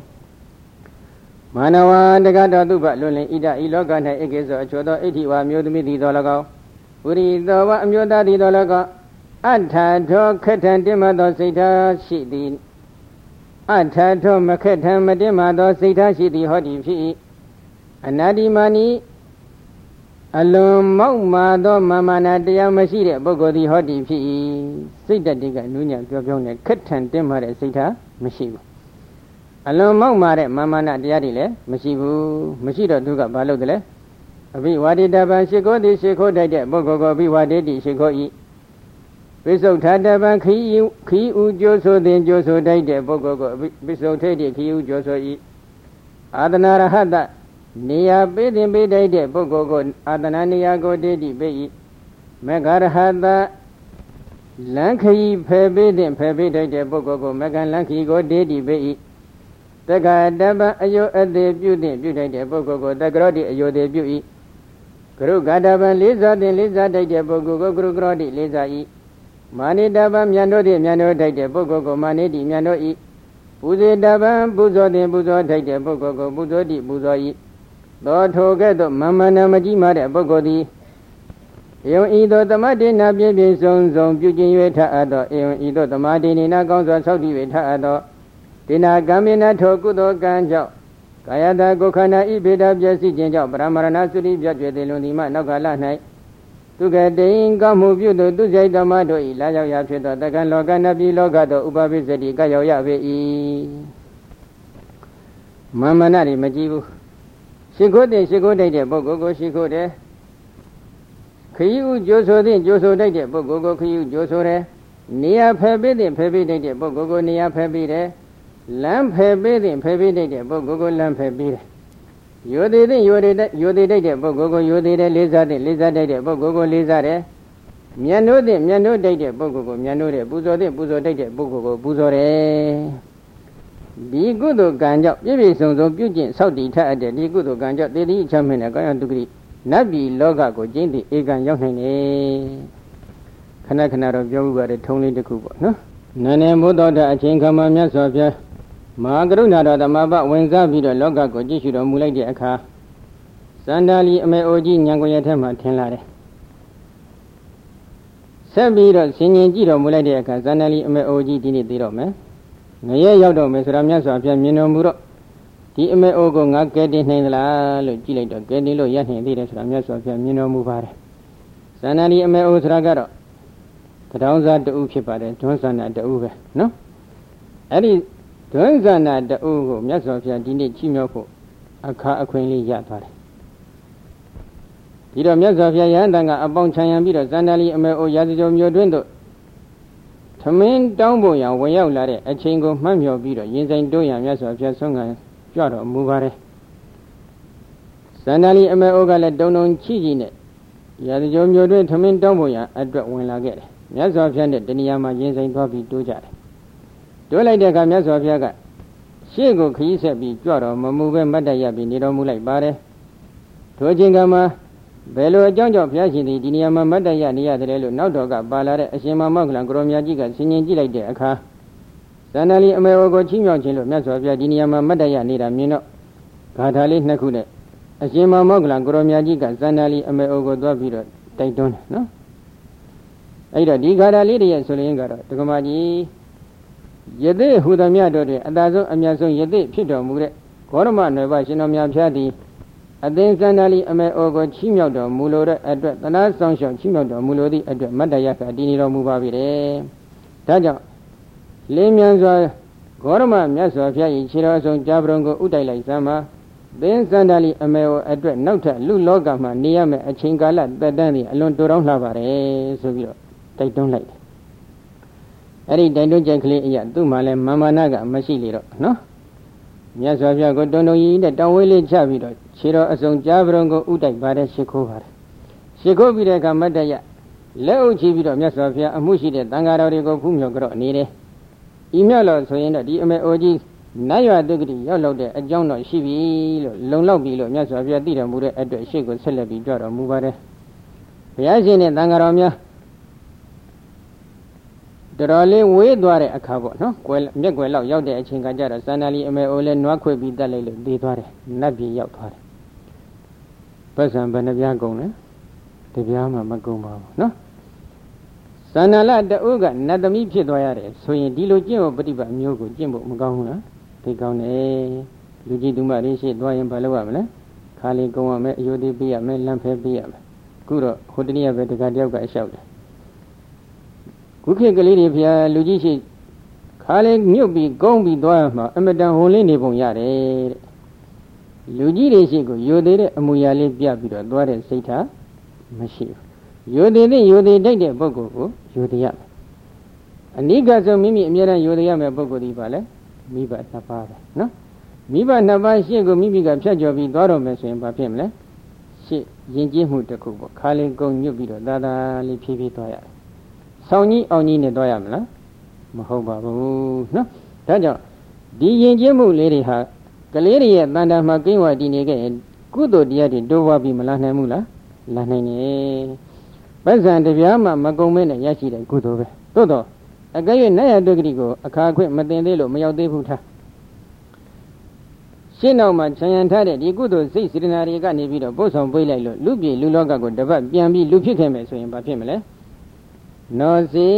မာနဝတကတောတုပလွန်လင်ဣဒဤလောက၌ဧကေသောအချောသောဣဋ္ဌိဝါမျိုးသမီးသည်သော၎င်းပုရိသောဝအမျိုးသားသည်သော၎င်းအထာထောခက်ထန်တင်းမာသောစိတ်ထားရှိသည်အထာထောမခက်ထန်မတင်းမာသောစိတ်ထားရှိသည်ဟောဒီဖြစ်၏အနာတိမာနိအလွန်မောက်မာသောမာမနာတရားမရှိတဲ့ပုဂ္ဂိုလ်သည်ဟောဒီဖြစ်၏စိတ်တတိကနူးညံ့ပြောပြောနဲ့ခက်ထန်တင်းမာတဲ့စိတ်ထားမရှိဘူးအလွန်မောက်မာတဲ့မာမနာတရားတွေလည်းမရှိဘူးမရှိတော့သူကဘာလုပ်တယ်လဲအဘိဝါဒိတဗံရှိခိုးသည်ရှိခိုးတိုက်တဲ့ပုဂ္ဂိုလ်ကိုအဘိဝါဒိတိရှိခိုး၏ပိစုထာတဗံခီးခီးဥကျိုးဆိုသည်ကျိုးဆိုတိုက်တဲ့ပုဂ္ဂိုလ်ကိုပိစုထေတိခီးဥကျိုးဆို၏အာသနာရဟတနေရာပေးသည်ပေးတိုက်တဲ့ပုဂ္ဂိုလ်ကိုအာသနာနေရာကိုတေတိပေး၏မေဃရဟတလန်ခီးဖယ်ပေးသည်ဖယ်ပေးတိုက်တဲ့ပုဂ္ဂိုလ်ကိုမေဃလန်ခီးကိုတေတိပေး၏တက္ကတဗံအယုအသေးပြုသည်ပြုတိုက်တဲ့ပုဂ္ဂိုလ်ကိုတက္ကရောတိအယုသေးပြု၏ကရုကတဗံလေးစားသည်လေးစားတိုက်တဲ့ပုဂ္ဂိုလ်ကိုကရုကရောတိလေးစား၏မာနိတဗံမြန်တို့သည်မြန်တို့တိုက်တဲ့ပုဂ္ဂိုလ်ကိုမာနိတိမြန်တို့၏ပူဇေတပံပူဇော်တင်ပူဇော်ထိုက်တဲ့ပုဂ္ဂိုလ်ကိုပူဇော်တိပူဇော်၏သောထိုကဲ့သို့မမနာမကြီးမားတဲ့ပုဂ္ဂိုလ်သည်ဧဝံဤသို့သမတေနာပြည့်ပြည့်စုံစုံပြုကျင်၍ထအပ်သောဧဝံဤသို့သမတေနေနာကောင်းစွာဆောက်တည်၍ထအပ်သောဒေနာကံမေနထိုကုသိုလ်ကံကြောင့်ကာယတာကိုယ်ခန္ဓာဤဗေဒပျက်စီးခြင်းကြောင့်ပရမရဏသုတိပြတ်ကျွေသေးလွန်သည်မှနောက်ကလ၌သူကတိန်ကောင်းမှုပြုသောသူစိတ်ဓမ္မတို့၏လာရောက်ရာဖြစ်သောတက္ကံလောကနပြည်လောကသို့ဥပပိစတိကရောက်ရပေ၏မမနာတွေမကြည့်ဘူးရှိခိုးတဲ့ရှိခိုးတိုက်တဲ့ပုဂ္ဂိုလ်ကိုရှိခိုးတယ်ခရီးဥကြိုးဆိုတဲ့ကြိုးဆိုတိုက်တဲ့ပုဂ္ဂိုလ်ကိုခရီးဥကြိုးဆိုတယ်နေရာဖယ်ပေးတဲ့ဖယ်ပေးတိုက်တဲ့ပုဂ္ဂိုလ်ကိုနေရာဖယ်ပေးတယ်လမ်းဖယ်ပေးတဲ့ဖယ်ပေးတိုက်တဲ့ပုဂ္ဂိုလ်ကိုလမ်းဖယ်ပေးတယ်ယောသေးတဲ့ယောသေးတဲ့ယောသေးတိုက်တဲ့ပုဂ္ဂိုလ်ကိုယောသေးတဲ့လေးစားတဲ့လေးစားတိုက်တဲ့ပုဂ္ဂိုလ်ကိုလေးစားတယ်မြတ်နိုးတဲ့မြတ်နိုးတိုက်တဲ့ပုဂ္ဂိုလ်ကိုမြတ်နိုးတဲ့ပူဇော်တဲ့ပူဇော်တိုက်တဲ့ပုဂ္ဂိုလ်ကိုပူဇော်တယ်ဒီကုသိုလ်ကံကြောင့်ပြည့်ပြည့်စုံစုံပြုကျင့်ဆောက်တည်ထအပ်တဲ့ဒီကုသိုလ်ကံကြောင့်တည်တည်ချမ်းမြေ့တဲ့ကာယတုဂတိနတ်ပြည်လောကကိုကျင့်သည့်ဧကံရောက်နိုင်တယ်ခဏခဏတော့ပြောဥပါတဲ့ထုံးလေးတစ်ခုပေါ့နော်နာနေဘုဒ္ဓတာအချိန်ခါမှာမြတ်စွာဘုရားမဟာကရုဏာတော်သမဘဝင်စားပြီးတော့လောကကိုကြည့်ရှုတော်မူလိုက်တဲ့အခါစန္ဒာလီအမေအိုကြီးညံကိုရထဲမှာထင်လာတယ်ဆက်ပြီးတော့ဆင်ញင်ကြည့်တော်မူလိုက်တဲ့အခါစန္ဒာလီအမေအိုကြီးဒီနေ့သိတော့မယ်ငရဲရောက်တော့မယ်ဆိုတော့မြတ်စွာဘုရားမြင်တော်မူတော့ဒီအမေအိုကိုငါကဲတင်နိုင်သလားလို့ကြည့်လိုက်တော့ကဲတင်လို့ရနိုင်သေးတယ်ဆိုတာမြတ်စွာဘုရားမြင်တော်မူပါတယ်စန္ဒာလီအမေအိုဆိုတာကတော့တောင်းစားတူဖြစ်ပါတယ်ဒွန်းဆန္ဒတူပဲနော်အဲ့ဒီဒွန်းဆန္ဒတူကိုမြတ်စွာဘုရားဒီနေ့ချီးမြှောက်ဖို့အခါအခွင့်လေးရသွားတယ်ဒီတော့မြတ်စွာဘုရားယဟန်တန်ကအပေါင်းချမ်းရံပြီးတော့စန္ဒာလီအမေအိုရာဇဂိုမြို့တွင်းသို့သမင်းတောင်းဖို့ရန်ဝင်ရောက်လာတဲ့အချိန်ကိုမှတ်မြော်ပြီးတော့ရင်ဆိုင်တိုးရန်မြတ်စွာဘုရားဆုံးခံကြွတော်မူပါတယ်စန္ဒာလီအမေအိုကလည်းတုံတုံချီချီနဲ့ရာဇဂိုမြို့တွင်းသမင်းတောင်းဖို့ရန်အတွက်ဝင်လာခဲ့တယ်မြတ်စွာဘုရားနဲ့တဏှာမှာရင်ဆိုင်သွားပြီးတိုးကြတယ်တိုးလိုက်တဲ့အခါမြတ်စွာဘုရားကရှေ့ကိုခရီးဆက်ပြီးကြွတော်မမူပဲမတ်တရပြီးနေတော်မူလိုက်ပါတယ်ထိုချိန်ကမှာဘယ်လိုအကြောင်းကြောင့်ဘုရားရှင်သည်ဒီနေရာမှာမတ်တရနေရတယ်လို့နောက်တော်ကပါလာတဲ့အရှင်မမောက္ခလံကိုရောမြတ်ကြီးကဆင်ញင်ကြည့်လိုက်တဲ့အခါသန္တာလီအမေဝကိုချီးမြှောက်ခြင်းလို့မြတ်စွာဘုရားဒီနေရာမှာမတ်တရနေတာမြင်တော့ဂါထာလေးနှစ်ခုနဲ့အရှင်မမောက္ခလံကိုရောမြတ်ကြီးကသန္တာလီအမေဝကိုသွားပြီးတော့တိုက်တွန်းတယ်နော်အဲ့တော့ဒီဂါထာလေးတွေရဲ့ဆိုရင်ကတော့ဒကမာကြီးယသိဟူသည်မြတ်တို့တွင်အသာဆုံးအမြတ်ဆုံးယသိဖြစ်တော်မူတဲ့ဂေါရမနွယ်ဘရှင်တော်မြတ်ဖျားသည်အသင်္စန္ဒာလီအမေအိုကိုချီးမြှောက်တော်မူလိုတဲ့အတွက်သနာဆောင်ရှောက်ချီးမြှောက်တော်မူလိုသည့်အတွက်မတ္တယကတည်နေတော်မူပါပြီတဲ့ဒါကြောင့်လင်းမြန်စွာဂေါရမမြတ်စွာဘုရား၏ခြေတော်ဆုံးကြာပရုံကိုဥတိုက်လိုက်စမ်းမှာသင်္စန္ဒာလီအမေအိုအတွက်နောက်ထပ်လူလောကမှာနေရမယ့်အချိန်ကာလသက်တမ်းသည်အလွန်တိုးတောင်းလှပါတယ်ဆိုပြီးတော့တိုက်တွန်းလိုက်တယ်အဲ့ဒီတိုက်တွန်းချက်ကလေးအရာသူ့မှာလည်းမာမနာကမရှိလေတော့နော်မြတ်စွာဘုရားကိုတုံတုံကြီးနဲ့တောင်းဝေးလေးချပြီးတော့ခြေတော်အစုံကြားပရုံကိုဥတိုက်ပါတယ်ရှိခိုးပါတယ်ရှိခိုးပြီးတဲ့အခါမတ္တရလက်အုပ်ချပြီးတော့မြတ်စွာဘုရားအမှုရှိတဲ့တန်ဃာတော်တွေကိုဖူးမြော်ကြတော့နေတယ်ဤမြောက်လို့ဆိုရင်တော့ဒီအမေအိုကြီးနတ်ရွာတုဂတိရောက်လောက်တဲ့အကြောင်းတော့ရှိပြီလို့လုံလောက်ပြီလို့မြတ်စွာဘုရားသိတော်မူတဲ့အတွက်ရှေ့ကိုဆက်လက်ပြီးကြွတော်မူပါတယ်ဘုရားရှင်နဲ့တန်ဃာတော်များတော်လေးဝေးသွားတဲ့အခါပေါ့နော်ကွယ်မြက်ကွယ်လောက်ရောက်တဲ့အချိန်ကကြတော့စန္ဒာလီအမေအိုလည်းနွားခွေပြီးတက်လိုက်လို့သေသွားတယ်နတ်ပြည်ရောက်သွားတယ်ပတ်စံဘယ်နှပြားကုန်လဲတပြားမှမကုန်ပါဘူးနော်စန္ဒာလတူကနတ်သမီးဖြစ်သွားရတယ်ဆိုရင်ဒီလိုကျင့်ဖို့ပฏิပတ်မျိုးကိုကျင့်ဖို့မကောင်းဘူးလားသိကောင်းတယ်လူကြီးသူမလေးရှိသွားရင်ဘာလုပ်ရမလဲခါလေးကုံရမယ်အယုဒိပေးရမယ်လမ်းဖဲပေးရမယ်အခုတော့ဟိုတနည်းပဲတခါတယောက်ကလျှောက်တယ်ခုခေတ်ကလေးတွေဖျားလူကြီးရှိခါလေးမြုပ်ပြီးကုန်းပြီးသွားမှအမတန်ဟိုလင်းနေပုံရတယ်တဲ့လူကြီးတွေရှိကိုယိုသေးတဲ့အမူအရာလေးပြပြီးတော့သွားတဲ့စိတ်ထားမရှိဘူးယိုသေးတဲ့ယိုသေးတိုက်တဲ့ပုဂ္ဂိုလ်ကိုယိုသေးရမယ်အနိကဆုံးမိမိအမြဲတမ်းယိုသေးရမယ်ပုဂ္ဂိုလ်ဒီပါလဲမိဘနှစ်ပါးပဲနော်မိဘနှစ်ပါးရှေ့ကိုမိမိကဖြတ်ကျော်ပြီးသွားတော့မယ်ဆိုရင်ဘာဖြစ်မလဲရှေ့ယဉ်ကျေးမှုတစ်ခုပေါ့ခါလေးကုန်းညွတ်ပြီးတော့သာသာလေးဖြည်းဖြည်းသွားရတယ်ဆောင်းကြီးအောင်ကြီးနဲ့သွားရမလားမဟုတ်ပါဘူးနော်ဒါကြောင့်ဒီယဉ်ကျေးမှုလေးတွေဟာကလေးတွေရဲ့တန်တာမှာကိန်းဝတည်နေခဲ့ရင်ကုသိုလ်တရားတွေတိုးပွားပြီးမလာနိုင်ဘူးလားလာနိုင်တယ်ပတ်စံတပြားမှမကုန်မဲနဲ့ရရှိတဲ့ကုသိုလ်ပဲသို့တော့အကယ်၍နတ်ရတုဂတိကိုအခါခွင့်မတင်သေးလို့မရောက်သေးဘူးထားရှင်းနောက်မှာခြံရံထားတဲ့ဒီကုသိုလ်စိတ်စေတနာတွေကနေပြီးတော့ပို့ဆောင်ပေးလိုက်လို့လူပြည်လူလောကကိုတပတ်ပြန်ပြီးလူဖြစ်ခဲ့မယ်ဆိုရင်ဘာဖြစ်မလဲနောစီ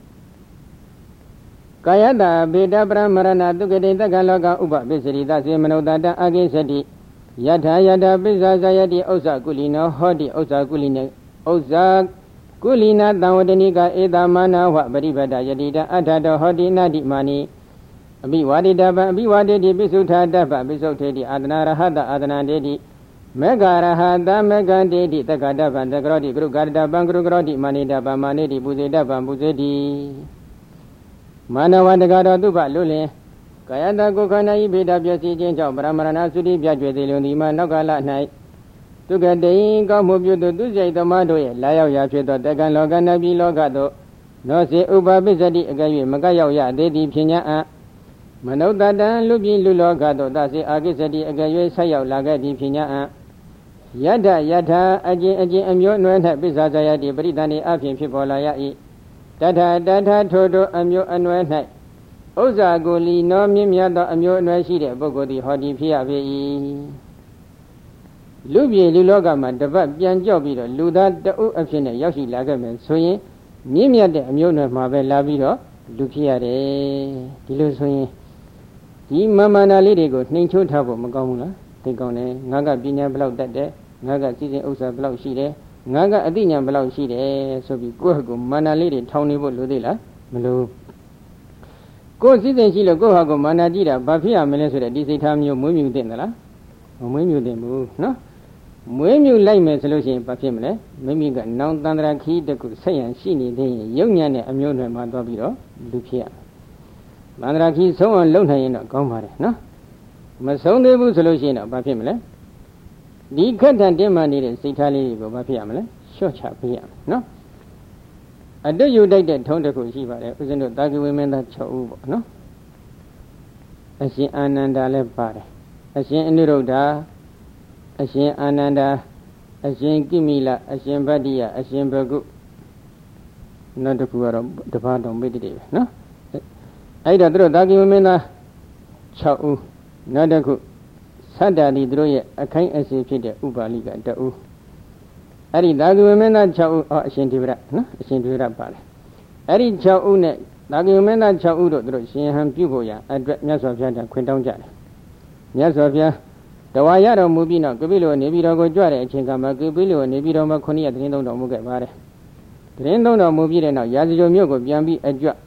ကာယတာဗေဒပရမရဏတုကတိတက္ကလောကဥပပစ္စရိသစေမနုဿတအာကိသတိယထာယထာပိစ္ဆာဇယတိဥစ္စာကုလိနောဟောတိဥစ္စာကုလိနေဥစ္စာကုလိနာတံဝတ္တနိကဧတမနာဝပရိပတ္တယတိတအထတောဟောတိနာတိမာနိအဘိဝါဒိတပံအဘိဝါဒေတိပိစုထာတပ္ပပိစုထေတိအာသနာရဟတအာသနာတေတိမေဃရဟတမေဃတေတိတက္ကတပံတကရောတိကရုကာတပံကရုကရောတိမာနိတပံမာနိတိပူဇေတပံပူဇေတိမာနဝတ္တကတော့သူ့ဘလွတ်လင်ကာယတကိုခန္ဓာဤဗေဒပျက်စီးခြင်းကြောင့်ပရမရဏသုတိပြကျွေသေးလုံဒီမှာနောက်ကလ၌သူကတိန်ကောင်းမှုပြုသူသူစိတ်သမားတို့ရဲ့လာရောက်ရာဖြစ်သောတက္ကံလောကနပြည်လောကသို့နောစေဥပပစ္စတိအကဲ့၍မကရောက်ရသေးသည်ဖြင့်ညာအမနုဿတံလူပြည်လူလောကသို့သစေအာကိစ္စတိအကဲ့၍ဆက်ရောက်လာခဲ့သည်ဖြင့်ညာအယတ္ထယထာအကျဉ်အကျဉ်အမျိုးအနွယ်၌ပိစ္ဆာဇယတိပရိသန္တိအဖြင့်ဖြစ်ပေါ်လာရ၏တထတထထိုတို့အမျိုးအနွယ်၌ဥစ္စာကိုလီနောမြင့်မြတ်သောအမျိုးအနွယ်ရှိတဲ့ပုဂ္ဂိုလ်သည်ဟောဒီဖြစ်ရပေ၏လူပြည်လူလောကမှာတပတ်ပြန်ကြောက်ပြီးတော့လူသားတအုပ်အဖြစ်နဲ့ရောက်ရှိလာခဲ့မယ်ဆိုရင်မြင့်မြတ်တဲ့အမျိုးအနွယ်မှာပဲလာပြီးတော့လူဖြစ်ရတယ်ဒီလိုဆိုရင်ဒီမမနာလေးတွေကိုနှိမ်ချိုးထားဖို့မကောင်းဘူးလားသိကောင်းတယ်ငါကပညာဘယ်လောက်တတ်တယ်ငါကစီစဉ်ဥစ္စာဘယ်လောက်ရှိတယ်ငါကအသိဉာဏ်ဘယ်လောက်ရှိတယ်ဆိုပြီးကိုယ့်ဟာကိုယ်မာနလေးတွေထောင်နေဖို့လိုသေးလားမလိုကိုယ်စီစဉ်ရှိလို့ကိုယ့်ဟာကိုယ်မာနကြည့်တာဘာဖြစ်ရမလဲဆိုတဲ့ဒီစိတ်ထားမျိုးမွေးမြူသင့်သလားမမွေးမြူသင့်ဘူးနော်မွေးမြူလိုက်မယ်ဆိုလို့ရှိရင်ဘာဖြစ်မလဲမိမိကနောင်တန္တရာခီးတခုဆက်ရန်ရှိနေသေးရင်ယုံညံ့တဲ့အမျိုးတွေမှာသွားပြီးတော့လူဖြစ်ရတန္တရာခီးဆုံးအောင်လုပ်နိုင်ရင်တော့ကောင်းပါတယ်နော်မဆုံးသေးဘူးဆိုလို့ရှိရင်တော့ဘာဖြစ်မလဲဒီခက်တန်တင်းမှနေတဲ့စိတ်ထားလေးတွေကိုဘာဖြစ်ရမလဲလျှော့ချပေးရမယ်နော်အတုယူတိုက်တဲ့ထုံးတစ်ခုရှိပါတယ်ဦးဇင်းတို့တာကိဝိမင်းသား၆ဦးပေါ့နော်အရှင်အာနန္ဒာလည်းပါတယ်အရှင်အနုရုဒ္ဓအရှင်အာနန္ဒာအရှင်ကိမိလအရှင်ဗတ္တိယအရှင်ဘဂုနောက်တစ်ခုကတော့တပါးတော်မိတ္တိတွေပဲနော်အဲ့တော့သူတို့တာကိဝိမင်းသား၆ဦးနောက်တစ်ခုသတ္တတိသူတို့ရဲ့အခိုင်အစီဖြစ်တဲ့ဥပါလိကတဦးအဲ့ဒီတာကိဝိမင်းသား၆ဦးအော်အရှင်ဒီဗရနော်အရှင်ဒီဗရပါတယ်အဲ့ဒီ၆ဦးနဲ့တာကိဝိမင်းသား၆ဦးတို့သူတို့ရှင်ဟန်ပြုဖို့ရအတွက်မြတ်စွာဘုရားကခွင့်တောင်းကြတယ်မြတ်စွာဘုရားတဝါရတော်မူပြီးနောက်ကပိလိုနေပြည်တော်ကိုကြွတဲ့အချိန်ကမှကပိလိုနေပြည်တော်မှာခုနှစ်ရက်သတင်းသုံးတော်မူခဲ့ပါတယ်သတင်းသုံးတော်မူပြီးတဲ့နောက်ရာဇဂိုမြို့ကိုပြန်ပြီးအကြွ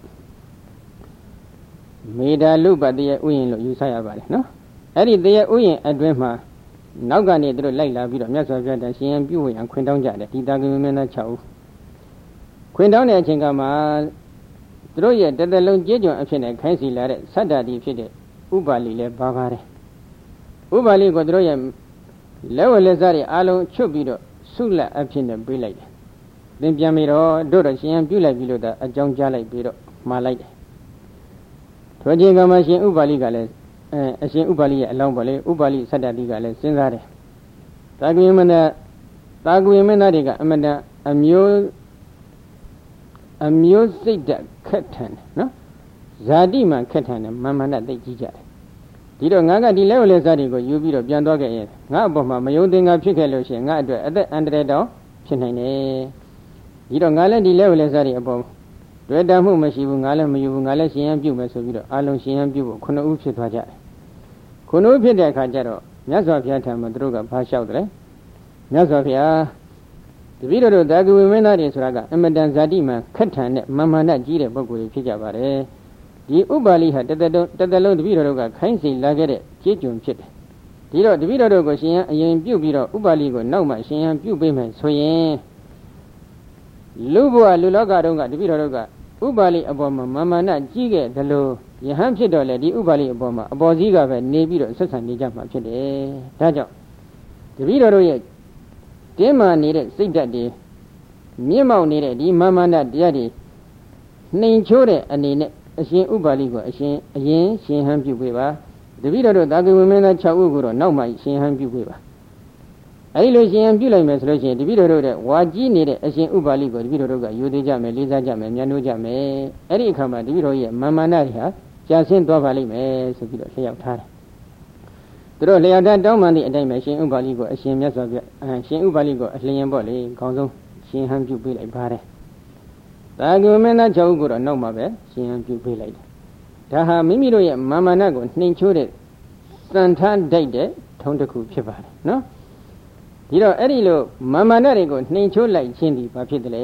မေဒါလုပတရဲ့ဥယျာဉ်လို့ယူဆရပါတယ်နော်အဲ့ဒီတရဲ့ဥယျာဉ်အတွင်းမှာနောက်ကနေသူတို့လိုက်လာပြီးတော့မြတ်စွာဘုရားတန်ရှင်ရန်ပြုဝေရန်ခွင့်တောင်းကြတယ်ဒီတာကိဝိမင်းသား၆ဦးခွင့်တောင်းတဲ့အချိန်ကမှသူတို့ရဲ့တသက်လုံးကြေးကျွန်အဖြစ်နဲ့ခိုင်းစီလာတဲ့သတ္တတိဖြစ်တဲ့ဥပါလိလည်းပါပါတယ်ဥပါလိကိုသူတို့ရဲ့လက်ဝဲလက်စားတွေအားလုံးချွတ်ပြီးတော့ဆုလက်အဖြစ်နဲ့ပေးလိုက်တယ်သင်ပြန်ပြီးတော့တို့တော့ရှင်ရန်ပြုလိုက်ပြီးလို့ဒါအကြောင်းကြားလိုက်ပြီးတော့မှားလိုက်တယ်ထိုချိန်ကမှရှင်ဥပါလိကလည်းအဲအရှင်ဥပါလိရဲ့အလောင်းပေါ်လေဥပါလိသတ္တတိကလည်းစဉ်းစားတယ်တာကိဝိမင်းသားတာကိဝိမင်းသားတွေကအမတန်အမျိုးအမျိုးစိတ်ဓာတ်ခက်ထန်တယ်နော်ဇာတိမှခက်ထန်တယ်မာမနသိကြီးကြတယ်ဒီတော့ငါကဒီလက်ဝဲလက်စားတွေကိုယူပြီးတော့ပြန်သွားခဲ့ရင်ငါအပေါ်မှာမယုံသင်္ကာဖြစ်ခဲ့လို့ရှိရင်ငါအတွက်အသက်အန္တရာယ်တောင်ဖြစ်နိုင်တယ်ဒီတော့ငါလည်းဒီလက်ဝဲလက်စားတွေအပေါ်တွေ့တာမှုမရှိဘူးငါလည်းမယူဘူးငါလည်းရှင်ရန်ပြုမယ်ဆိုပြီးတော့အလုံးရှင်ရန်ပြုဖို့ခုနှစ်ဦးဖြစ်သွားကြတယ်ခုနှစ်ဦးဖြစ်တဲ့အခါကျတော့မြတ်စွာဘုရားထံမှာသူတို့ကဘာလျှောက်တယ်မြတ်စွာဘုရားတပည့်တော်တို့တာကိဝိမင်းသားတွေဆိုတာကအမတန်ဇာတိမှခက်ထန်တဲ့မာမနကြီးတဲ့ပုဂ္ဂိုလ်တွေဖြစ်ကြပါတယ်ဒီဥပါလိဟာတသက်တသက်လုံးတပည့်တော်တို့ကခိုင်းစီလာခဲ့တဲ့ကြေးကျွန်ဖြစ်တယ်ဒီတော့တပည့်တော်တို့ကိုရှင်ရန်အရင်ပြုတ်ပြီးတော့ဥပါလိကိုနောက်မှရှင်ရန်ပြုတ်ပေးမယ်ဆိုရင်လူဘဝလူလောကတုန်းကတပည့်တော်တို့ကဥပါလိအပေါ်မှာမာမနကြီးခဲ့တယ်လို့ယဟန်ဖြစ်တော့လေဒီဥပါလိအပေါ်မှာအပေါ်စည်းကပဲနေပြီးတော့ဆက်ဆံနေကြမှာဖြစ်တယ်ဒါကြောင့်တပည့်တော်တို့ရဲ့တင်းမာနေတဲ့စိတ်ဓာတ်တွေမြင့်မောက်နေတဲ့ဒီမာမနတရားတွေနှိမ်ချိုးတဲ့အနေနဲ့အရှင်ဥပါလိကိုအရှင်အရင်ရှင်ဟန်ပြုပေးပါတပည့်တော်တို့တာကိဝိမင်းသား၆ဦးကိုတော့နောက်မှရှင်ဟန်ပြုပေးပါအဲဒီလိုရှင်ဟန်ပြုလိုက်မယ်ဆိုလို့ရှိရင်တပည့်တော်တို့တဲ့ဝါကြီးနေတဲ့အရှင်ဥပါလိကိုတပည့်တော်တို့ကယူသေးကြမယ်လေးစားကြမယ်မြတ်နိုးကြမယ်အဲ့ဒီအခါမှာတပည့်တော်ရဲ့မာမနတွေဟာကြာဆင်းသွားပါလိမ့်မယ်ဆိုပြီးတော့လျှောက်ထားတယ်သူတို့လျော်တတောင်းပန်သည့်အတိုင်းပဲရှင်ဥပါလိကိုအရှင်မြတ်စွာဘုရားအရှင်ဥပါလိကိုအလျင်ပေါ့လေခေါင်းဆုံးရှင်ဟန်ပြုပေးလိုက်ပါတယ်သာဂုမင်းသား၆ဦးကိုတော့နောက်မှပဲရှင်ဟန်ပြုပေးလိုက်တယ်ဒါဟာမိမိတို့ရဲ့မာမနကိုနှိမ်ချိုးတဲ့စံထားတိုက်တဲ့ထုံးတစ်ခုဖြစ်ပါတယ်နော်ဒီတော့အဲ့ဒီလိုမာမနတွေကိုနှိမ်ချိုးလိုက်ခြင်းဒီဘာဖြစ်တယ်လဲ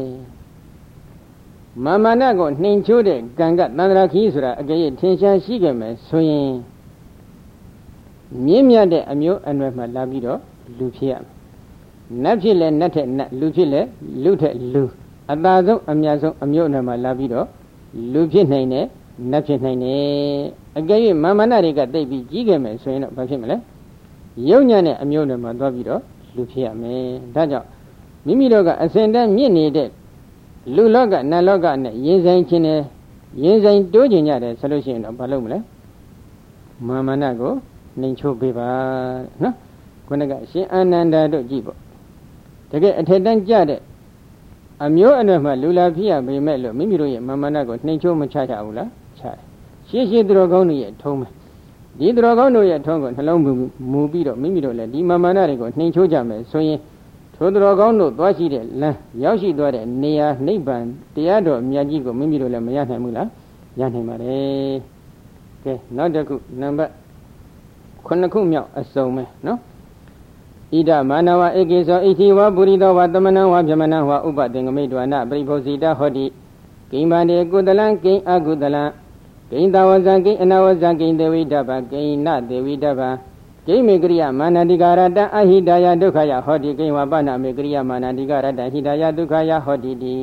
မာမနကိုနှိမ်ချိုးတဲ့ကံကသန္တရာခီးဆိုတာအကြိမ်ထင်ရှားရှိခဲ့မယ်ဆိုရင်မြင့်မြတ်တဲ့အမျိုးအနွယ်မှလာပြီးတော့လူဖြစ်ရမယ်နတ်ဖြစ်လဲနတ်ထက်နတ်လူဖြစ်လဲလူထက်လူအသာဆုံးအမြတ်ဆုံးအမျိုးအနွယ်မှလာပြီးတော့လူဖြစ်နိုင်တယ်နတ်ဖြစ်နိုင်တယ်အကယ်၍မာမနတွေကတိတ်ပြီးကြီးခဲ့မယ်ဆိုရင်တော့ဘာဖြစ်မလဲယုံညံ့တဲ့အမျိုးအနွယ်မှသွားပြီးတော့လူဖြစ်ရမယ်ဒါကြောင့်မိမိတို့ကအစဉ်တန်းမြင့်နေတဲ့လူလောကနတ်လောကနဲ့ရင်ဆိုင်ခြင်းနဲ့ရင်ဆိုင်တိုးကျင်ကြတယ်ဆိုလို့ရှိရင်တော့ဘာလုပ်မလဲမာမနကိုနှိမ်ချိုးပေးပါနော်ခုနကအရှင်အာနန္ဒာတို့ကြည့်ပေါ့တကယ်အထက်တန်းကြတဲ့အမျိုးအနွယ်မှလူလာဖြစ်ရပေမဲ့လို့မိမိတို့ရဲ့မာမနကိုနှိမ်ချိုးမချကြဘူးလားချတယ်ရှင်းရှင်းသူတော်ကောင်းတွေရဲ့ထုံးမယ်ဒီသူတော်ကောင်းတို့ရဲ့ထုံးကိုနှလုံးမူပြီးတော့မိမိတို့လည်းဒီမာမနတွေကိုနှိမ်ချိုးကြမယ်ဆိုရင်ထိုသူတော်ကောင်းတို့သွားရှိတဲ့လမ်းရောက်ရှိသွားတဲ့နေရာနိဗ္ဗာန်တရားတော်မြတ်ကြီးကိုမိမိတို့လည်းမရနိုင်ဘူးလားရနိုင်ပါတယ်ကဲနောက်တစ်ခုနံပါတ်ခုနှစ်ခုမြောက်အစုံပဲနော်ဣဒမာနဝဧကေသောဣတိဝပုရိသောဝသမနံဝဗြဟ္မဏံဝဥပသင်္ကမိတဝနာပရိဘောဇိတဟောတိကိမ္ဗန္တေကုတလံကိအကုတလံကိဉ္တဝဇံကိအနဝဇံကိတေဝိတ္တဗကိနတေဝိတ္တဗကိမေကရိယမာနတိကာရတအဟိတယဒုက္ခယဟောတိကိဝပနမေကရိယမာနတိကာရတဟိတယဒုက္ခယဟောတိတိ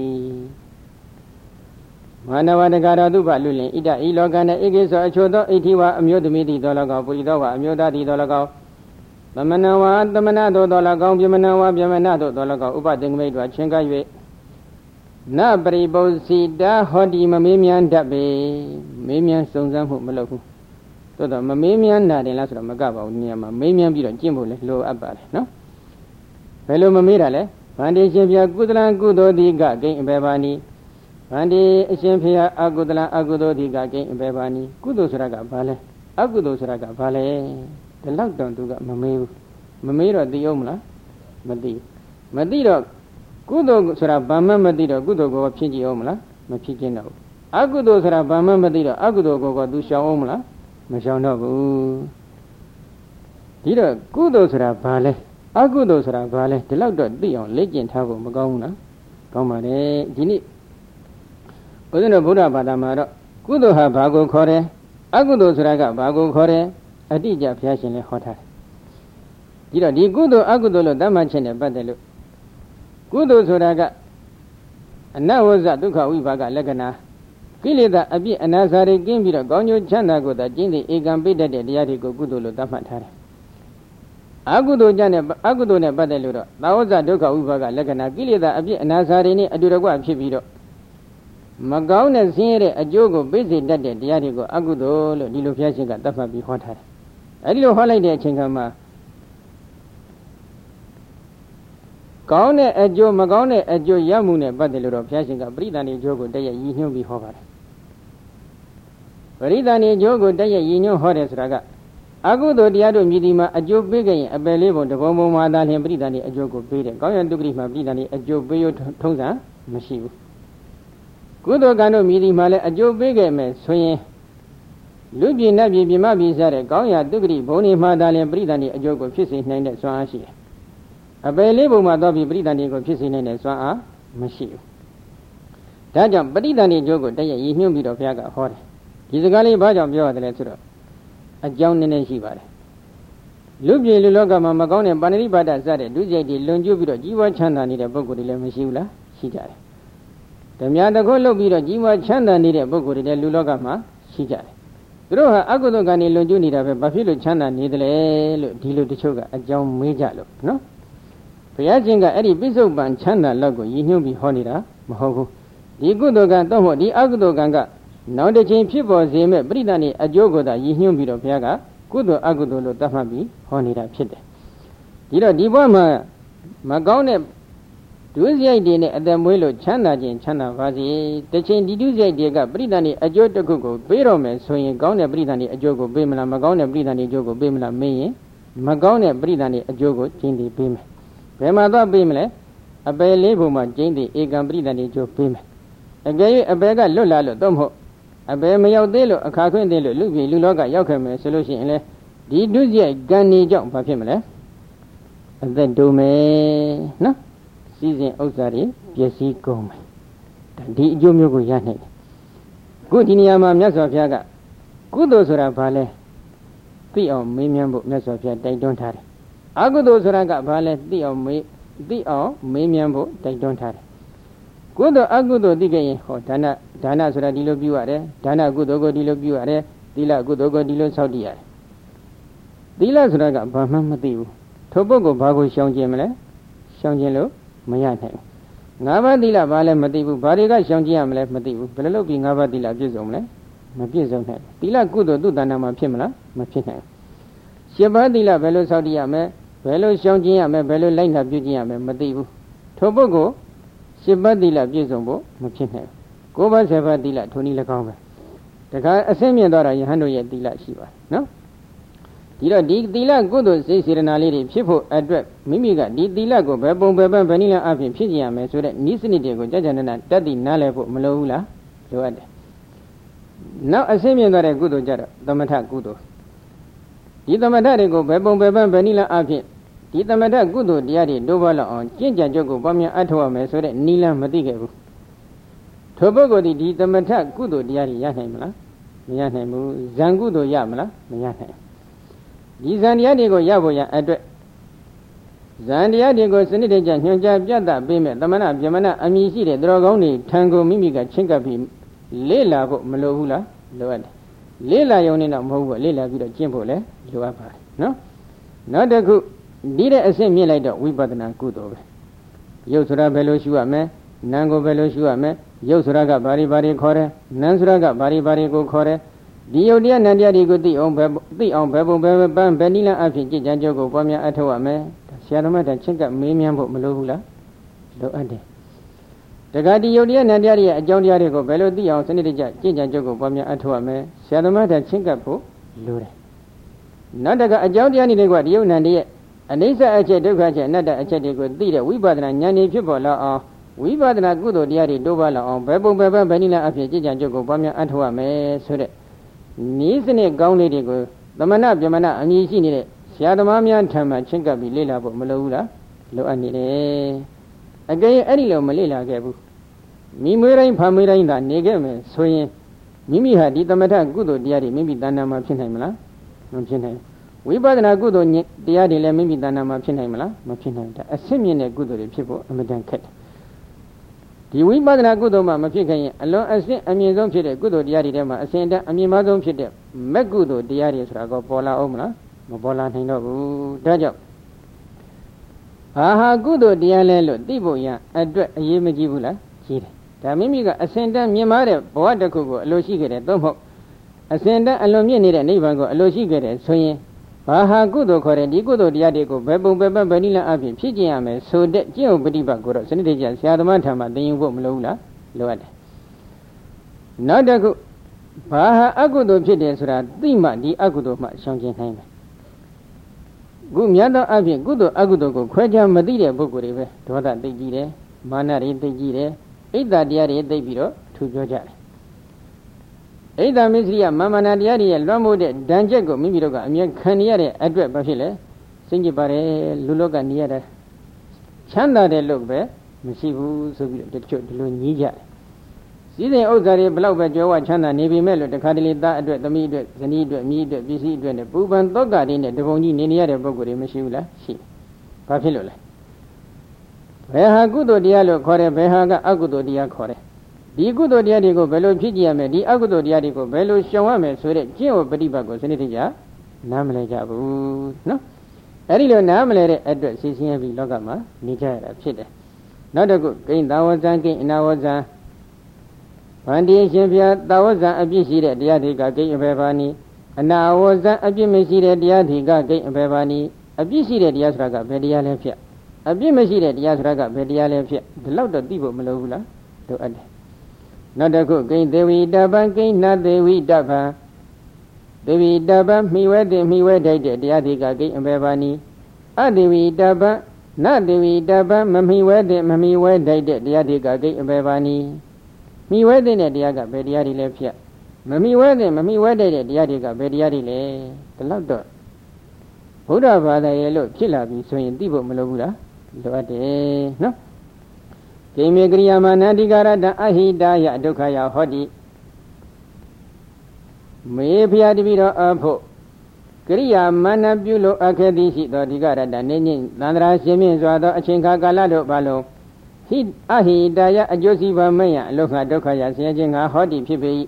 မာနဝတကာရတုပလူလင်ဣဒဤလောကနဲ့ဧကေသောအချို့သောဣတိဝအမျိုးသမီးတိသော၎င်းပုရိသောဝအမျိုးသားတိသော၎င်းသမဏဝသမဏတို့သော၎င်းပြမဏဝပြမဏတို့သော၎င်းဥပသင်္ကမိတ်တို့ချင်းကပ်၍နပရိပုစီတာဟောတိမမေးမြန်းတတ်ပေမေးမြန်းစုံစမ်းမှုမလုပ်ဘူးသို့တော့မမေးမြန်းနာတယ်လားဆိုတော့မကပါဘူးနေရာမှာမေးမြန်းပြီးတော့ကျင့်ဖို့လည်းလိုအပ်ပါတယ်နော်ဘယ်လိုမမေးတာလဲဗန္တိရှင်ဖျားကုသလံကုသိုလ်တိကကိဉ္အဘေဘာနိဗန္တိအရှင်ဖျားအကုသလံအကုသိုလ်တိကကိဉ္အဘေဘာနိကုသိုလ်ဆိုတာကဘာလဲအကုသိုလ်ဆိုတာကဘာလဲဒီလောက်တောင်သူကမမေးဘူးမမေးတော့သိအောင်မလားမသိမသိတော့ကုသိုလ်ဆိုတာဘာမှမသိတော့ကုသိုလ်ကိုဖြစ်ကြည့်အောင်မလားမဖြစ်ခြင်းတော့အကုသိုလ်ဆိုတာဘာမှမသိတော့အကုသိုလ်ကိုကသူရှောင်အောင်မလားမရှောင်တော့ဘူးဒီတော့ကုသိုလ်ဆိုတာဘာလဲအကုသိုလ်ဆိုတာဘာလဲဒီလောက်တော့သိအောင်လေ့ကျင့်ထားဖို့မကောင်းဘူးလားကောင်းပါတယ်ဒီနေ့ဦးဇင်းတို့ဗုဒ္ဓဘာသာမှာတော့ကုသိုလ်ဟာဘာကိုခေါ်တယ်အကုသိုလ်ဆိုတာကဘာကိုခေါ်တယ်အတိအကျဘုရားရှင်လည်းဟောထားတယ်ဒီတော့ဒီကုသိုလ်အကုသိုလ်လို့သတ်မှတ်ခြင်းနဲ့ပတ်သက်လို့ကုသိုလ်ဆိုတာကအနဝဇ္ဇဒုက္ခဝိပါကလက္ခဏာကိလေသာအပြစ်အနာစာတွေကင်းပြီးတော့ကောင်းကျိုးချမ်းသာကိုသာကျင့်တဲ့ဧကံပိတ္တတဲ့တရားတွေကိုကုသိုလ်လို့သတ်မှတ်ထားတယ်အကုသိုလ်ကြတဲ့အကုသိုလ်နဲ့ပတ်သက်လို့တော့သာဝဇ္ဇဒုက္ခဝိပါကလက္ခဏာကိလေသာအပြစ်အနာစာတွေနဲ့အတူတကွဖြစ်ပြီးတော့မကောင်းတဲ့ဆင်းရဲတဲ့အကျိုးကိုပိစေတတ်တဲ့တရားတွေကိုအကုသိုလ်လို့ဒီလိုဘုရားရှင်ကသတ်မှတ်ပြီးဟောထားတယ်အဲဒီလိုဟောလိုက်တဲ့အချိန်ခါမှာကောင်းတဲ့အကျိုးမကောင်းတဲ့အကျိုးရမှုနဲ့ပတ်သက်လို့တော့ဘုရားရှင်ကပရိသန္တိအကျိုးကိုတည့်ရည်ညွှန်းပြီးဟောပါတယ်ပရိသန္တိအကျိုးကိုတည့်ရည်ညွှန်းဟောတယ်ဆိုတာကအကုသိုလ်တရားတို့မြည်ဒီမှာအကျိုးပေးခဲ့ရင်အပယ်လေးပုံတပုံပုံမှာသာလျှင်ပရိသန္တိအကျိုးကိုပေးတယ်ကောင်းရတုဂတိမှာပရိသန္တိအကျိုးပေးရထုံးစံမရှိဘူးကုသိုလ်ကံတို့မြည်ဒီမှာလည်းအကျိုးပေးခဲ့မယ်ဆိုရင်လူပြည်နတ်ပြည်ပြမပြည်စားတဲ့ကောင်းရတုဂတိဘုံဒီမှာသာလျှင်ပရိသန္တိအကျိုးကိုဖြစ်စေနိုင်တဲ့စွမ်းအားရှိတယ်အပယ်လေးပုံမှာတော့ပြီးပရိသန္တိကိုဖြစ်စေနိုင်တဲ့စွမ်းအားမရှိဘူးဒါကြောင့်ပရိသန္တိကျိုးကိုတည့်ရည်ညွှန်းပြီးတော့ဘုရားကဟောတယ်ဒီစကားလေးဘာကြောင့်ပြောရတယ်လဲဆိုတော့အကြောင်းနည်းနည်းရှိပါတယ်လူပြည်လူလောကမှာမကောင်းတဲ့ပါဏိပါဒစတဲ့ဒုစရိုက်တွေလွန်ကျူးပြီးတော့ကြီးပွားချမ်းသာနေတဲ့ပုဂ္ဂိုလ်တွေလည်းမရှိဘူးလားရှိကြတယ်ဓမြတခုလုပ်ပြီးတော့ကြီးပွားချမ်းသာနေတဲ့ပုဂ္ဂိုလ်တွေလည်းလူလောကမှာရှိကြတယ်သူတို့ဟာအကုသိုလ်ကံတွေလွန်ကျူးနေတာပဲဘာဖြစ်လို့ချမ်းသာနေတယ်လဲလို့ဒီလိုတချို့ကအကြောင်းမေးကြလို့နော်ဘုရားရှင်ကအဲ့ဒီပိဿုပန်ချမ်းသာလောက်ကိုရည်ညွှန်းပြီးဟောနေတာမဟုတ်ဘူးဒီကုသိုလ်ကံတော့မဟုတ်ဒီအကုသိုလ်ကံကနောက်တစ်ချိန်ဖြစ်ပေါ်စေမဲ့ပရိသတ်နေအကျိုးကိုသာရည်ညွှန်းပြီးတော့ဘုရားကကုသိုလ်အကုသိုလ်လို့သတ်မှတ်ပြီးဟောနေတာဖြစ်တယ်ဒီတော့ဒီဘဝမှာမကောင်းတဲ့ဒဒုစရိုက်တွေနဲ့အသက်မွေးလို့ချမ်းသာခြင်းချမ်းသာပါစေတချိန်ဒီဒုစရိုက်တွေကပရိသတ်နေအကျိုးတစ်ခုကိုပေးတော်မယ်ဆိုရင်ကောင်းတဲ့ပရိသတ်နေအကျိုးကိုပေးမလားမကောင်းတဲ့ပရိသတ်နေအကျိုးကိုပေးမလားမင်းရင်မကောင်းတဲ့ပရိသတ်နေအကျိုးကိုကျင်းတည်ပေးမယ်ဘယ်မှာသွားပေးမလဲအပယ်လေးဘုံမှာကျင်းတည်ဧကံပရိသတ်နေအကျိုးပေးမယ်အကယ်၍အပယ်ကလွတ်လာလို့တော့မဟုတ်အပယ်မရောက်သေးလို့အခါခွင့်သေးလို့လူပြည်လူလောကရောက်ခဲ့မယ်ဆိုလို့ရှိရင်လေဒီဒုစရိုက်ကံနေကြောင့်ဘာဖြစ်မလဲအသက်တိုးမယ်နော်စီစဉ်ဥစ္စာတွေပျက်စီးကုန်မယ်ဒီအကျိုးမျိုးကိုရနိုင်တယ်ခုဒီနေရာမှာမြတ်စွာဘုရားကကုသိုလ်ဆိုတာဘာလဲသိအောင်မေးမြန်းဖို့မြတ်စွာဘုရားတိုက်တွန်းထားတယ်အကုသိုလ်ဆိုတာကဘာလဲသိအောင်မေးသိအောင်မေးမြန်းဖို့တိုက်တွန်းထားတယ်ကုသိုလ်အကုသိုလ်သိခဲ့ရင်ဟောဒါနဒါနဆိုတာဒီလိုပြုရတယ်ဒါနကုသိုလ်ကိုဒီလိုပြုရတယ်သီလကုသိုလ်ကိုဒီလိုစောင့်တည်ရတယ်သီလဆိုတာကဘာမှမသိဘူးထိုပုဂ္ဂိုလ်ဘာကိုရှောင်ကျင်မလဲရှောင်ကျင်လို့မရနိုင်ဘူးငါးပါးသီလဘာလဲမသိဘူးဘာတွေကရှောင်ကျင်ရမလဲမသိဘူးဘယ်လိုလုပ်ပြီးငါးပါးသီလပြည့်စုံမလဲမပြည့်စုံနိုင်ဘူးသီလကုသိုလ်သူ့တဏ္ဍာမှာဖြစ်မလားမဖြစ်နိုင်ဘူးရှစ်ပါးသီလဘယ်လိုစောင့်တည်ရမလဲဘယ်လိုရှောင်ကျင်ရမလဲဘယ်လိုလိုက်နာပြုကျင့်ရမလဲမသိဘူးထိုပုဂ္ဂိုလ်ရှစ်ပါးသီလပြည့်စုံဖို့မဖြစ်နိုင်ဘူးကိုးပါးဆယ်ပါးသီလထိုနည်း၎င်းပဲတခါအစင်းမြင့်သွားတာယဟန်တို့ရဲ့သီလရှိပါတယ်နော်ဒီတော့ဒီသီလကုသိုလ်စိတ်စေတနာလေးတွေဖြစ်ဖို့အတွက်မိမိကဒီသီလကိုဘယ်ပုံဘယ်ပန်းဘယ်နည်းလမ်းအပြင်ဖြစ်ကြရမယ်ဆိုတဲ့ဤစနစ်တွေကိုကြကြနနတတ်သိနားလည်ဖို့မလိုဘူးလားလိုအပ်တယ်နောက်အစင်းမြင့်သွားတဲ့ကုသိုလ်ကြတော့သမထကုသိုလ်ဒီသမထတွေကိုဘယ်ပုံဘယ်ပန်းဘယ်နည်းလမ်းအပြင်ဒီသမထကုသိုလ်တရားတွေတိုးပွားလောက်အောင်ကျင့်ကြံကြုတ်ကိုပွားများအထောက်ရမယ်ဆိုတဲ့နည်းလမ်းမသိခဲ့ဘူးထိုပုဂ္ဂိုလ်ဒီဒီသမထကုသိုလ်တရားတွေရနိုင်မလားမရနိုင်ဘူးဇံကုသိုလ်ရမလားမရနိုင်ဒီဇန်တရားတွေကိုရဖို့ရအတွက်ဇန်တရားတွေကိုစနစ်တကျညွှန်ကြားပြသပေးမယ်သမဏဗြဟ္မဏအမည်ရှိတဲ့သူတော်ကောင်းတွေထံကိုမိမိကချင်းကပ်ပြီးလေ့လာဖို့မလိုဘူးလားလိုအပ်တယ်လေ့လာရုံနဲ့တော့မဟုတ်ဘူးလေ့လာပြီးတော့ကျင့်ဖို့လည်းလိုအပ်ပါတယ်နော်နောက်တစ်ခုဒီတဲ့အဆင့်မြင့်လိုက်တော့ဝိပဿနာကုသိုလ်ပဲရုပ်ဆိုတာဘယ်လိုရှုရမလဲနာမ်ကိုဘယ်လိုရှုရမလဲရုပ်ဆိုတာကဘာတွေဘာတွေခေါ်တယ်နာမ်ဆိုတာကဘာတွေဘာတွေကိုခေါ်တယ်ဒီယုတ်တရားနံတရားတွေကိုသိအောင်ဘယ်သိအောင်ဘယ်ပုံဘယ်ပန်းဘယ်နည်းလမ်းအဖြစ်ကြည်ကြံကြုတ်ကိုပွားများအထောက်ရမယ်ဆရာတော်မတန်ချင်းကမေးမြန်းဖို့မလိုဘူးလားလိုအပ်တယ်တခါဒီယုတ်တရားနံတရားတွေရဲ့အကြောင်းတရားတွေကိုဘယ်လိုသိအောင်စနစ်တကျကြည်ကြံကြုတ်ကိုပွားများအထောက်ရမယ်ဆရာတော်မတန်ချင်းကဖို့လိုတယ်နောက်တကအကြောင်းတရားတွေကဒီယုတ်နံတွေရဲ့အနိစ္စအချက်ဒုက္ခအချက်အနတ္တအချက်တွေကိုသိတဲ့ဝိပဿနာဉာဏ်ဉာဏ်ဖြစ်ပေါ်လာအောင်ဝိပဿနာကုသိုလ်တရားတွေတိုးပွားလာအောင်ဘယ်ပုံဘယ်ပန်းဘယ်နည်းလမ်းအဖြစ်ကြည်ကြံကြုတ်ကိုပွားများအထောက်ရမယ်ဆိုတဲ့နီးစနစ်ကောင်းလေးတွေကိုသမဏဗြဟ္မဏအမည်ရှိနေတဲ့ဆရာသမားများထံမှာချင်းကပ်ပြီးလေ့လာဖို့မလိုဘူးလားလိုအပ်နေတယ်အကယ်၍အဲ့ဒီလိုမလေ့လာခဲ့ဘူးမိမွေးတိုင်းဖာမွေးတိုင်းသာနေခဲ့မယ်ဆိုရင်မိမိဟာဒီသမထကုသိုလ်တရားတွေမိမိတဏ္ဍာမှာဖြစ်နိုင်မလားမဖြစ်နိုင်ဝိပဿနာကုသိုလ်တရားတွေလည်းမိမိတဏ္ဍာမှာဖြစ်နိုင်မလားမဖြစ်နိုင်ဘူးအဆင့်မြင့်တဲ့ကုသိုလ်တွေဖြစ်ဖို့အမှန်တန်ခက်တယ်ဒီဝိပဿနာကုသိုလ်မှမဖြစ်ခင်ရင်အလွန်အဆင့်အမြင့်ဆုံးဖြစ်တဲ့ကုသိုလ်တရားတွေထဲမှာအစဉ်တန်းအမြင့်ဆုံးဖြစ်တဲ့မက်ကုသိုလ်တရားတွေဆိုတာကပေါ်လာအောင်မလားမပေါ်လာနိုင်တော့ဘူးဒါကြောင့်ဘာဟာကုသိုလ်တရားလဲလို့သိဖို့ရအတွက်အရေးမကြီးဘူးလားကြီးတယ်ဒါမိမိကအစဉ်တန်းမြင့်မားတဲ့ဘဝတစ်ခုကိုအလိုရှိခဲ့တယ်သို့မဟုတ်အစဉ်တန်းအလွန်မြင့်နေတဲ့နိဗ္ဗာန်ကိုအလိုရှိခဲ့တယ်ဆိုရင်ဘာဟာကုသိုလ်ခေါ်တဲ့ဒီကုသိုလ်တရားတွေကိုဘယ်ပုံဘယ်ပန်းဘယ်နည်းလမ်းအပြင်ဖြစ်ကျင်ရမယ်ဆိုတဲ့ကျင့်ဥပฏิပတ်ကိုတော့စနစ်တကျဆရာသမားထံမှာသင်ယူဖို့မလိုဘူးလားလိုအပ်တယ်နောက်တစ်ခုဘာဟာအကုသိုလ်ဖြစ်တယ်ဆိုတာသိမှဒီအကုသိုလ်မှရှောင်ကျင်နိုင်မယ်ခုမြတ်သောအပြင်ကုသိုလ်အကုသိုလ်ကိုခွဲခြားမသိတဲ့ပုဂ္ဂိုလ်တွေပဲဒေါသသိကြည့်တယ်မာနတွေသိကြည့်တယ်ဣဒ္ဓတရားတွေသိပြီးတော့ထူပြောကြတယ်ဣဒ္ဓမစ္စရိယမာမနာတရားတွေရဲ့လွှမ်းမိုးတဲ့ဒဏ်ချက်ကိုမိမိတို့ကအမြဲခံရတဲ့အတွက်ဘာဖြစ်လဲစိတ်ကြည်ပါတယ်လူလောကနေရတဲ့ချမ်းသာတဲ့လို့ပဲမရှိဘူးဆိုပြီးတော့တချို့ဒီလိုညည်းကြတယ်စည်းစိမ်ဥစ္စာတွေဘလောက်ပဲကြွယ်ဝချမ်းသာနေပြီမဲ့လို့တခါတလေသားအတွက်သမီးအတွက်ဇနီးအတွက်မိအတွက်ပစ္စည်းအတွက်နဲ့ပူပန်သောကတွေနဲ့တပုံကြီးနေနေရတဲ့ပုဂ္ဂိုလ်တွေမရှိဘူးလားရှိဘာဖြစ်လို့လဲဘယ်ဟာကုသိုလ်တရားလို့ခေါ်တယ်ဘယ်ဟာကအကုသိုလ်တရားခေါ်တယ်ဒီကုသိုလ်တရားတွေကိုဘယ်လိုဖြစ်ကြရမလဲဒီအကုသိုလ်တရားတွေကိုဘယ်လိုရှောင်ရမယ်ဆိုတဲ့ကျင့်ဝတ်ပฏิပတ်ကိုစနစ်တကျနားမလည်ကြဘူးနော်အဲ့ဒီလိုနားမလည်တဲ့အတွက်စီစဉ်ရပြီးလောကမှာနေကြရတာဖြစ်တယ်နောက်တစ်ခုကိဉ္တာဝဇံကိဉ္အနာဝဇံဗန္တိရှင်ဘုရားတာဝဇံအပြစ်ရှိတဲ့တရားတွေကကိဉ္အဘေဘာနီအနာဝဇံအပြစ်မရှိတဲ့တရားတွေကကိဉ္အဘေဘာနီအပြစ်ရှိတဲ့တရားဆိုတာကဘယ်တရားလဲဖြစ်အပြစ်မရှိတဲ့တရားဆိုတာကဘယ်တရားလဲဖြစ်ဒီလောက်တော့သိဖို့မလိုဘူးလားလိုအပ်တယ်နောက်တစ်ခုကိဉ္သေဝိတပံကိဉ္နသေဝိတပံသေဝိတပံမိဝဲတဲ့မိဝဲတိုက်တဲ့တရားဒီကကိဉ္အဘေဘာနီအသေဝိတပံနသေဝိတပံမမိဝဲတဲ့မမိဝဲတိုက်တဲ့တရားဒီကကိဉ္အဘေဘာနီမိဝဲတဲ့တရားကဘယ်တရားတွေလဲဖြစ်မမိဝဲတဲ့မမိဝဲတိုက်တဲ့တရားတွေကဘယ်တရားတွေလဲဒီလောက်တော့ဘုရားဘာသာရဲ့လို့ဖြစ်လာပြီဆိုရင်သိဖို့မလိုဘူးလားလိုအပ်တယ်နော်ကိမေကရိယာမနာတိကာရတအဟိတာယဒုက္ခယဟောတိမေဖျားတပိတော်အဖို့ကရိယာမနာပြုလို့အခက်သည်ရှိသောဒီကာရတနေညင်သန္တရာရှင်မြင့်စွာသောအချိန်ခါကာလတို့ဘာလို့ဟိအဟိတာယအကျိုးစီးပွားမယအလုခဒုက္ခယဆင်းရဲခြင်းငါဟောတိဖြစ်ပေ၏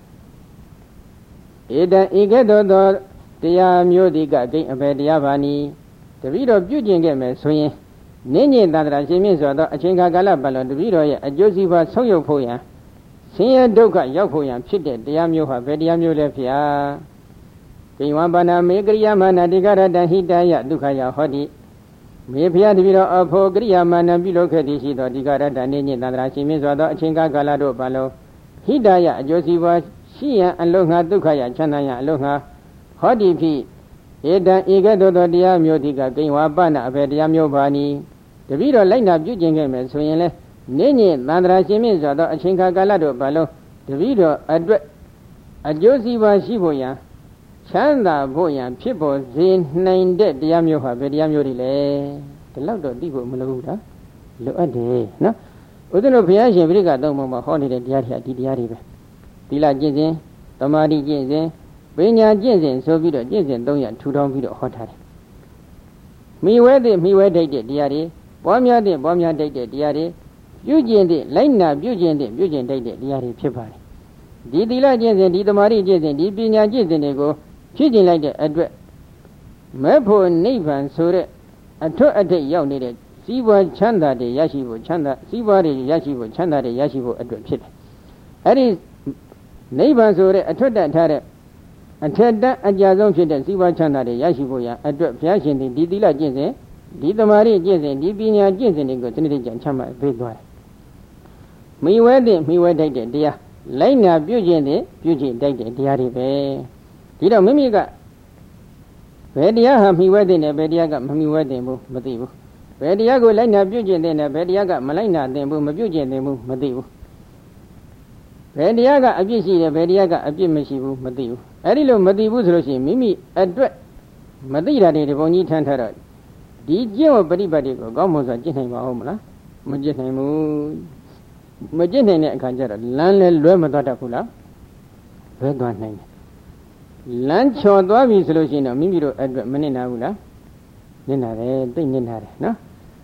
ဧတံဧကဲ့သို့သောတရားမျိုးဒီကကိဉ္အဘေတရားဘာနီတပိတော်ပြုကျင့်ခဲ့မယ်ဆိုရင်နိညင်သန္တရာရှင်မြင့်စွာသောအချိန်ခါကာလပတ်လုံးတပိတော်ရဲ့အကျိုးစီးပွားဆုံးယုတ်ဖို့ရန်ဆင်းရဲဒုက္ခရောက်ဖို့ရန်ဖြစ်တဲ့တရားမျိုးဟာဘယ်တရားမျိုးလဲဖျားကိဉ္ဝပါဏမေကရိယာမနာတိကရတဟိတယဒုက္ခယဟောတိမေဖျားတပိတော်အဖို့ကရိယာမနာပြုလုပ်ခဲ့သည်ရှိသောဒီကရတနိညင်သန္တရာရှင်မြင့်စွာသောအချိန်ခါကာလတို့ပတ်လုံးဟိတယအကျိုးစီးပွားရှိရန်အလုံးငါဒုက္ခယချမ်းသာရန်အလုံးငါဟောတိဖြစ်ဧတံဧကဲ့သို့သောတရားမျိုးဒီကကိဉ္ဝပါဏအဘေတရားမျိုးပါနီတပိတော့လိုက်နာပြုကျင့်ခဲ့မယ်ဆိုရင်လေနိညင်သန္တရာရှင်မြင့်စွာသောအချိန်ခါကာလတို့ဘာလို့တပိတော့အတွက်အကျိုးစီးပွားရှိဖို့ရန်ချမ်းသာဖို့ရန်ဖြစ်ပေါ်စေနိုင်တဲ့တရားမျိုးဟာဘယ်တရားမျိုးတွေလဲဒီလောက်တော့သိဖို့မလိုဘူးလားလိုအပ်တယ်နော်ဥဒ္ဒနဘုရားရှင်ပြိကသုံးပုံမှာဟောနေတဲ့တရားတွေဒီတရားတွေပဲသီလကျင့်စဉ်သမာဓိကျင့်စဉ်ပညာကျင့်စဉ်ဆိုပြီးတော့ကျင့်စဉ်သုံးရထူထောင်ပြီးတော့ဟောထားတယ်မိဝဲတဲ့မိဝဲတိုက်တဲ့တရားတွေပွားများတဲ့ပွားများတိုက်တဲ့တရားတွေပြုကျင့်တဲ့လိုက်နာပြုကျင့်တဲ့ပြုကျင့်တိုက်တဲ့တရားတွေဖြစ်ပါတယ်ဒီသီလကျင့်စဉ်ဒီသမာဓိကျင့်စဉ်ဒီပညာကျင့်စဉ်တွေကိုဖြစ်ကျင့်လိုက်တဲ့အတွက်မဲ့ဖို့နိဗ္ဗာန်ဆိုတဲ့အထွတ်အထိပ်ရောက်နေတဲ့စီးပွားချမ်းသာတွေရရှိဖို့ချမ်းသာစီးပွားတွေရရှိဖို့ချမ်းသာတွေရရှိဖို့အတွက်ဖြစ်တယ်အဲ့ဒီနိဗ္ဗာန်ဆိုတဲ့အထွတ်တထားတဲ့အထက်တန်းအကြဆုံးဖြစ်တဲ့စီးပွားချမ်းသာတွေရရှိဖို့ရန်အတွက်ဘုရားရှင်သည်ဒီသီလကျင့်စဉ်ဒီသမာဓိကျင့်စဉ်ဒီပညာကျင့်စဉ်တွေကိုစနစ်တကျချမှတ်ပေးသွားတယ်မိဝဲတဲ့မိဝဲတိုက်တဲ့တရားလိုက်နာပြုကျင့်တဲ့ပြုကျင့်တိုက်တဲ့တရားတွေပဲဒီတော့မိမိကဘယ်တရားဟာမိဝဲတဲ့နဲ့ဘယ်တရားကမမိဝဲတဲ့ဘူးမသိဘူးဘယ်တရားကိုလိုက်နာပြုကျင့်တဲ့နဲ့ဘယ်တရားကမလိုက်နာတဲ့ဘူးမပြုကျင့်တဲ့ဘူးမသိဘူးဘယ်တရားကအပြစ်ရှိတယ်ဘယ်တရားကအပြစ်မရှိဘူးမသိဘူးအဲ့ဒီလိုမသိဘူးဆိုလို့ရှိရင်မိမိအတွက်မသိတာတွေဒီဘုံကြီးထမ်းထားတော့ဒီကျင့်ဝတ်ပฏิပတ်တွေကိုကောင်းမွန်စွာကျင့်နိုင်ပါဦးမလားမကျင့်နိုင်ဘူးမကျင့်နိုင်တဲ့အခါကျတော့လမ်းလဲလွဲမသွားတတ်ဘူးလားလွဲသွားနိုင်တယ်လမ်းချော်သွားပြီဆိုလို့ရှိရင်တော့မိမိတို့အတွက်မနစ်နာဘူးလားနစ်နာတယ်သိနစ်နာတယ်နော်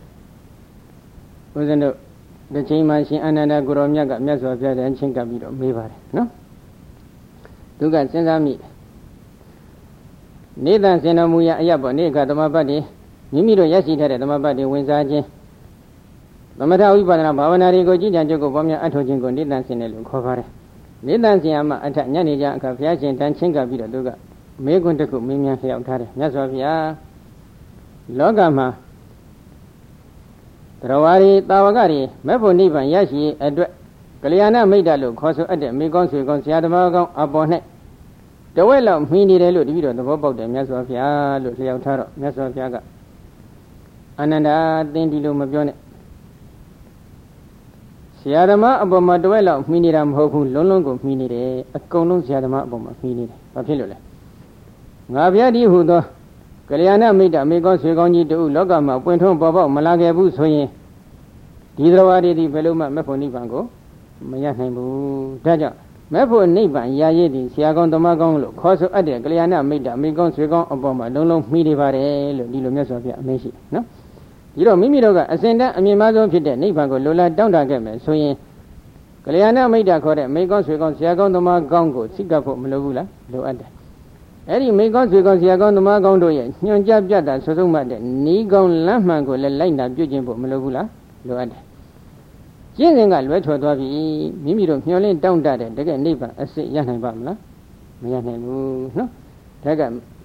ဦးဇင်းတို့ဒီချိန်မှာရှင်အာနန္ဒကိုရောမြတ်ကမြတ်စွာဘုရားတဲ့အချင်းကပ်ပြီးတော့မေးပါတယ်နော်သူကစဉ်းစားမိနေတန်စင်တော်မူရာအရပေါ့နေကသမပတ်တွေမိမိတို့ရရှိထားတဲ့သမပတ်တွေဝင်စားခြင်းသမထဝိပဿနာဘာဝနာတွေကိုကြည်ကြံကြုတ်ကိုပေါများအထောက်ခြင်းကိုနေတန်စင်တယ်လို့ခေါ်ပါတယ်နေတန်စင်အမအထညနေကြအခါဘုရားရှင်တန်ချင်းကပ်ပြီးတော့သူကမေးခွန်းတစ်ခုမင်းမြန်လျှောက်ထားတယ်မြတ်စွာဘုရားလောကမှာတရဝါရီတာဝကတွေမဲ့ဖို့နိဗ္ဗာန်ရရှိအတွက်ကလျာဏမိတ်တလို့ခေါ်ဆိုအပ်တဲ့မိကောင်းဆွေကောင်းဆရာသမားကောင်းအပေါ်၌တဝက်လောက်မှီနေတယ်လို့တပည့်တော်သဘောပေါက်တယ်မြတ်စွာဘုရားလို့လျှောက်ထားတော့မြတ်စွာဘုရားကအနန္ဒာသင်ဒီလိုမပြောနဲ့ဆရာသမားအပေါ်မှာတဝက်လောက်မှီနေတာမဟုတ်ဘူးလုံးလုံးကိုမှီနေတယ်အကုန်လုံးဆရာသမားအပေါ်မှာမှီနေတယ်ဘာဖြစ်လို့လဲငါဘုရားဒီဟူသောကလျာဏမိတ်တမိကောင်းဆွေကောင်းကြီးတို့လောကမှာပွင့်ထွန်းပေါ်ပေါက်မလာခဲ့ဘူးဆိုရင်ဒီသရဝါတွေဒီဘယ်လိုမှမဲ့ဖို့နိဗ္ဗာန်ကိုမရနိုင်ဘူးဒါကြောင့်မဲ့ဖို့နိဗ္ဗာန်ရရည်ဒီဆရာကောင်းသမားကောင်းလို့ခေါ်ဆိုအပ်တဲ့ကလျာဏမိတ်တမိကောင်းဆွေကောင်းအပေါ်မှာလုံးလုံးမှီနေပါတယ်လို့ဒီလိုမြတ်စွာဘုရားအမိန့်ရှိနော်ဒီတော့မိမိတို့ကအစဉ်တန်းအမြင့်မားဆုံးဖြစ်တဲ့နိဗ္ဗာန်ကိုလိုလားတောင်းတခဲ့မယ်ဆိုရင်ကလျာဏမိတ်တခေါ်တဲ့မိကောင်းဆွေကောင်းဆရာကောင်းသမားကောင်းကိုစိတ်ကပ်ဖို့မလိုဘူးလားလိုအပ်တယ်အဲ့ဒီမိကောင်းဆွေကောင်းဆရာကောင်းသမားကောင်းတို့ရဲ့ညွှန်ကြားပြတာဆွဆုံးမှတဲ့နီးကောင်းလမ်းမှန်ကိုလည်းလိုက်နာပြုကျင့်ဖို့မလိုဘူးလားလိုအပ်တယ်ကျင့်စဉ်ကလွဲထွက်သွားပြီမိမိတို့မျှော်လင့်တောင့်တတဲ့တကယ်နိဗ္ဗာန်အစစ်ရနိုင်ပါမလားမရနိုင်ဘူးနော်ဒါကဆ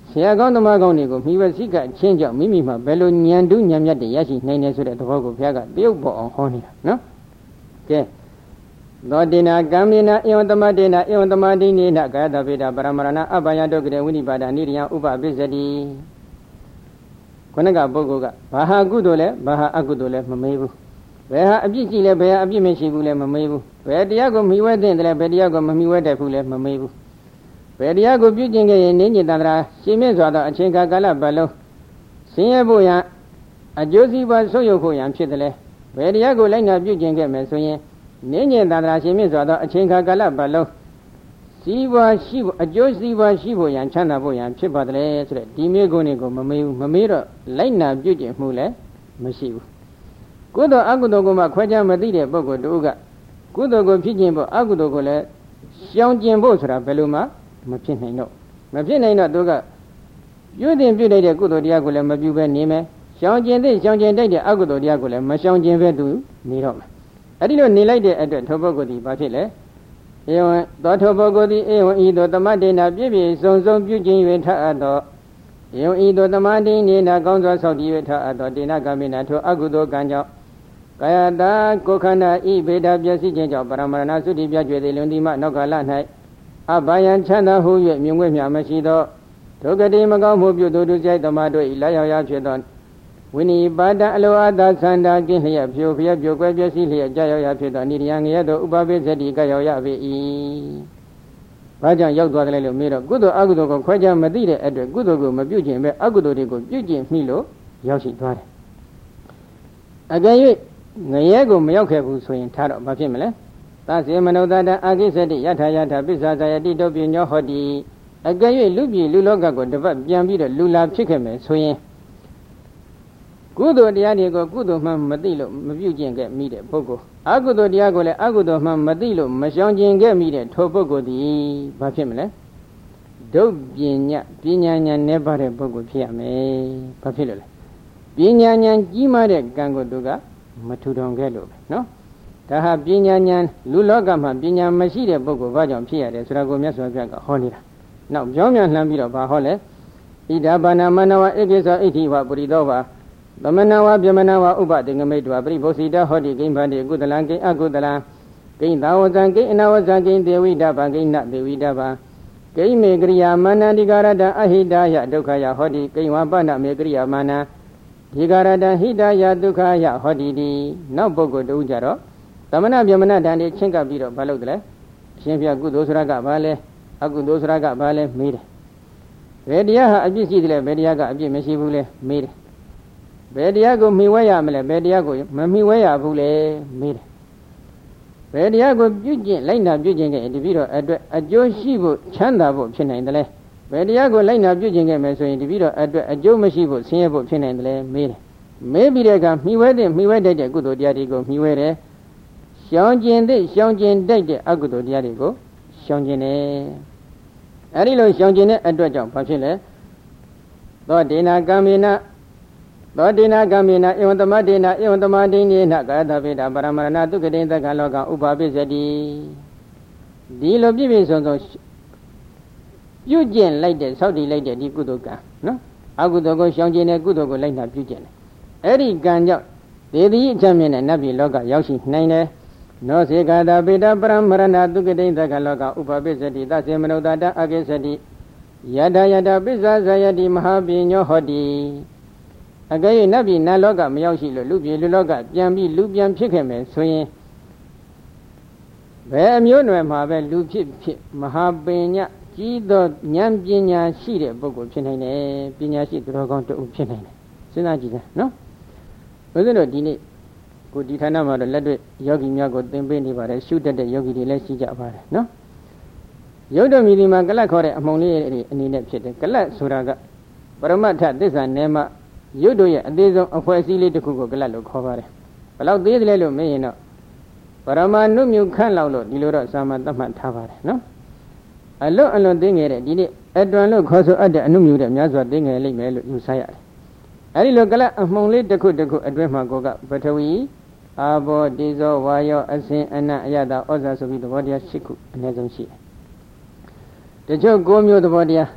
ဆရာကောင်းသမားကောင်းတွေကိုမိဘစိကအချင်းကြောင့်မိမိမှာဘယ်လိုဉာဏ်တူးဉာဏ်မြတ်တွေရရှိနိုင်တယ်ဆိုတဲ့သဘောကိုဘုရားကတရုပ်ပေါ်အောင်ဟောနေတာနော်ကဲသောတိနာကမ္မေနာဧဝံသမတေနာဧဝံသမတိနေနကာယတဗေဒပရမရဏအပယတုကရေဝိနိပါဒနိရိယဥပပစ္စတိခုနကပုဂ္ဂိုလ်ကဘာဟာကုသိုလ်လဲဘာဟာအကုသိုလ်လဲမမေးဘူးဘယ်ဟာအပြစ်ရှိလဲဘယ်ဟာအပြစ်မရှိဘူးလဲမမေးဘူးဘယ်တရားကိုမိဝဲတဲ့တယ်လဲဘယ်တရားကိုမမိဝဲတတ်ဘူးလဲမမေးဘူးဘယ်တရားကိုပြုကျင့်ခဲ့ရင်နင်းကျင်တန္တရာရှင်မြင့်စွာသောအချိန်ကာလပတ်လုံးဆင်းရဲဖို့ရန်အကျိုးစီးပွားဆုပ်ယုပ်ဖို့ရန်ဖြစ်တယ်လဲဘယ်တရားကိုလိုက်နာပြုကျင့်ခဲ့မယ်ဆိုရင်နင်းကျင်တန္တရာရှင်မြင့်စွာသောအချိန်ကာလပတ်လုံးစီးပွားရှိဖို့အကျိုးစီးပွားရှိဖို့ရန်ချမ်းသာဖို့ရန်ဖြစ်ပါတယ်ဆိုတဲ့ဒီမျိုးကိုကိုမမေးဘူးမမေးတော့လိုက်နာပြုကျင့်မှုလည်းမရှိဘူးကုသိုလ်အကုသိုလ်ကိုမှခွဲခြားမသိတဲ့ပုဂ္ဂိုလ်တို့ကကုသိုလ်ကိုဖြစ်ခြင်းဖို့အကုသိုလ်ကိုလည်းရှောင်ကျင်ဖို့ဆိုတာဘယ်လိုမှမဖြစ်နိုင်တော့မဖြစ်နိုင်တော့သူကပြုတင်ပြုလိုက်တဲ့ကုသိုလ်တရားကိုလည်းမပြုဘဲနေမယ်ရှောင်ကျင်တဲ့ရှောင်ကျင်တိုက်တဲ့အကုသိုလ်တရားကိုလည်းမရှောင်ကျင်ပဲသူနေတော့မယ်အဲ့ဒီလိုနေလိုက်တဲ့အတွက်ထိုပုဂ္ဂိုလ်ဒီဘာဖြစ်လဲဧဝံသောထိုပုဂ္ဂိုလ်ဒီဧဝံဤသို့သမတေနာပြည့်ပြည့်စုံစုံပြုခြင်း၍ထအပ်သောဧဝံဤသို့သမတေနေနာကောင်းစွာဆောက်တည်၍ထအပ်သောတေနကမေနာထိုအကုသိုလ်ကံကြောင့်ကာယတာကိုခန္ဓာဤဗေဒပျက်စီးခြင်းကြောင့်ပရမရဏသုတိပြကျွေသည်လွန်ဒီမှနောက်ကလ၌အဘယံချမ်းသာဟု၍မြင်ွက်မြမရှိသောဒုက္ခတိမကောင်းမှုပြုသူတို့ကြိုက်သမားတို့၏လာရောက်ရဖြစ်သောဝိနိပါဒအလိုအသာသန္တာကင်းလျက်ဖြိုဖျက်ပြိုကွဲပျက်စီးလျက်ကြာရောက်ရဖြစ်သောနိရိယငရဲသောဥပပိစ္ဆတိကရောက်ရပေ၏ဘာကြောင့်ရောက်သွားတယ်လို့မေးတော့ကုသိုလ်အကုသိုလ်ကိုခွဲခြားမသိတဲ့အတွက်ကုသိုလ်ကိုမပြုကျင့်ပဲအကုသိုလ်တွေကိုပြုကျင့်မိလို့ရောက်ရှိသွားတယ်အကယ်၍ငရဲကိုမရောက်ခဲ့ဘူးဆိုရင်ထားတော့ဘာဖြစ်မလဲသစေမနုဿတအာကိစ္စတိယထာယထာပစ္ဆာဇာယတိတုပ္ပညောဟောတိအကယ်၍လူပြည်လူလောကကိုတစ်ပတ်ပြန်ပြီးတော့လူလာဖြစ်ခဲ့မယ်ဆိုရင်ကုသိုလ်တရားတွေကိုကုသိုလ်မှမသိလို့မပြုကျင့်ခဲ့မိတဲ့ပုဂ္ဂိုလ်အကုသိုလ်တရားကိုလည်းအကုသိုလ်မှမသိလို့မရှောင်ကျင်ခဲ့မိတဲ့ထိုပုဂ္ဂိုလ်ဒီဘာဖြစ်မလဲဒုပညာပညာဉာဏ်နဲ့ပါတဲ့ပုဂ္ဂိုလ်ဖြစ်ရမယ်ဘာဖြစ်လို့လဲပညာဉာဏ်ကြီးမားတဲ့ကံကိုသူကမထူထောင်ခဲ့လို့ပဲနော်ဒါဟာပညာဉာဏ်လူလောကမှာပညာမရှိတဲ့ပုဂ္ဂိုလ်ဘာကြောင့်ဖြစ်ရတယ်ဆိုတာကိုမြတ်စွာဘုရားကဟောနေတာနောက်ပြောင်းပြန်လှမ်းပြီးတော့ဘာဟောလဲဣဒဘာနာမနဝဧကိသောဣတိဝပုရိသောဘာသမဏဝပြမဏဝဥပတေငမိတ်တဝပရိဘုစီတဟောတိကိမ္ဗန္တိကုသလံကိအကုသလံကိသာဝဇံကိအနဝဇံကိဒေဝိတဗံကိနဒေဝိတဗံကိမေကရိယာမန္တိကာရတအဟိတာယဒုက္ခယဟောတိကိဝပနမေကရိယာမန္နဒီကာရတဟိတာယဒုက္ခယဟောတိတိနောက်ပုဂ္ဂိုလ်တို့ကြတော့သမဏပြမဏတန်တွေချင်းကပ်ပြီးတော့ဘာလုပ်တယ်လဲအရှင်ဘုရားကုသိုလ်ဆိုတာကဘာလဲအကုသိုလ်ဆိုတာကဘာလဲမေးတယ်ဘယ်တရားဟာအပြစ်ရှိတယ်လဲဘယ်တရားကအပြစ်မရှိဘူးလဲမေးတယ်ဘယ်တရားကိုမှီဝဲရမလဲဘယ်တရားကိုမမှီဝဲရဘူးလဲမေးတယ်ဘယ်တရားကိုပြုကျင့်လိုက်နာပြုကျင့်ခဲ့တပည့်တော်အတွက်အကျိုးရှိဖို့ချမ်းသာဖို့ဖြစ်နိုင်တယ်လဲဘယ်တရားကိုလိုက်နာပြုကျင့်ခဲ့မယ်ဆိုရင်တပည့်တော်အတွက်အကျိုးမရှိဖို့ဆင်းရဲဖို့ဖြစ်နိုင်တယ်လဲမေးတယ်မေးပြီးတဲ့အခါမှီဝဲတဲ့မှီဝဲတတ်တဲ့ကုသိုလ်တရားတွေကိုမှီဝဲတယ်ရှောင်ကျင်တဲ့ရှောင်ကျင်တတ်တဲ့အကုသိုလ်တရားတွေကိုရှောင်ကျင်တယ်အဲဒီလိုရှောင်ကျင်တဲ့အတွက်ကြောင့်ဘာဖြစ်လဲသောဒေနာကမ္မေနသောတေနာကမ္မေနဧဝံသမတေနာဧဝံသမတိနေနကာသဗေဒပရမရဏသုခတိသက္ကလောကဥပပိစ္ဆတိဒီလိုပြည့်ပြည့်စုံစုံပြုကျင့်လိုက်တဲ့ဆောက်တည်လိုက်တဲ့ဒီကုသိုလ်ကံနော်အကုသိုလ်ကိုရှောင်ကျင်တဲ့ကုသိုလ်ကိုလိုက်နာပြုကျင့်တယ်အဲ့ဒီကံကြောင့်ဒေသီအချမ်းမြင့်တဲ့နတ်ပြည်လောကရောက်ရှိနိုင်တယ်နောစေကာသဗေဒပရမရဏသုခတိသက္ကလောကဥပပိစ္ဆတိသစေမနုဿတအကိစ္စတိယတယတပစ္ဆာဇယတိမဟာပညောဟောတိအကယ်၍နတ်ပြည်နတ်လောကမရောက်ရှိလို့လူပြည်လူလောကပြန်ပြီးလူပြန်ဖြစ်ခဲ့မယ်ဆိုရင်ဘယ်အမျိုးနွယ်မှာပဲလူဖြစ်ဖြစ်မဟာပညာကြီးသောဉာဏ်ပညာရှိတဲ့ပုဂ္ဂိုလ်ဖြစ်နိုင်တယ်ပညာရှိသူတော်ကောင်းတူဖြစ်နိုင်တယ်စဉ်းစားကြည့်တယ်နော်ဘုရားတို့ဒီနေ့ကိုဒီဌာနမှာတော့လက်တွေ့ယောဂီများကိုသင်ပေးနေပါတယ်ရှုတတ်တဲ့ယောဂီတွေလည်းရှိကြပါတယ်နော်ယုတ်တော်မြည်ဒီမှာကလတ်ခေါ်တဲ့အမှုံလေးတွေအနေနဲ့ဖြစ်တယ်ကလတ်ဆိုတာကပရမတ္ထသစ္စာနယ်မှာရုပ်တို့ရဲ့အသေးဆုံးအဖွဲအစည်းလေးတစ်ခုကိုကလတ်လို့ခေါ်ပါတယ်ဘယ်လောက်သေးတယ်လဲလို့မေးရင်တော့ပရမနုမြုခန့်လောက်လို့ဒီလိုတော့စာမသတ်မှတ်ထားပါတယ်နော်အလွန်အလွန်သိငယ်တဲ့ဒီနေ့အတွန်လို့ခေါ်ဆိုအပ်တဲ့အနုမြုတဲ့များစွာသိငယ်လိမ့်မယ်လို့ယူဆရတယ်အဲဒီလိုကလတ်အမှုံလေးတစ်ခုတစ်ခုအတွင်းမှာကိုကပထဝီအာဘောတိဇောဝါယောအစင်အနအယတာဩဇာဆိုပြီးသဘောတရား၈ခုအနည်းဆုံးရှိတယ်တချို့၉မျိုးသဘောတရား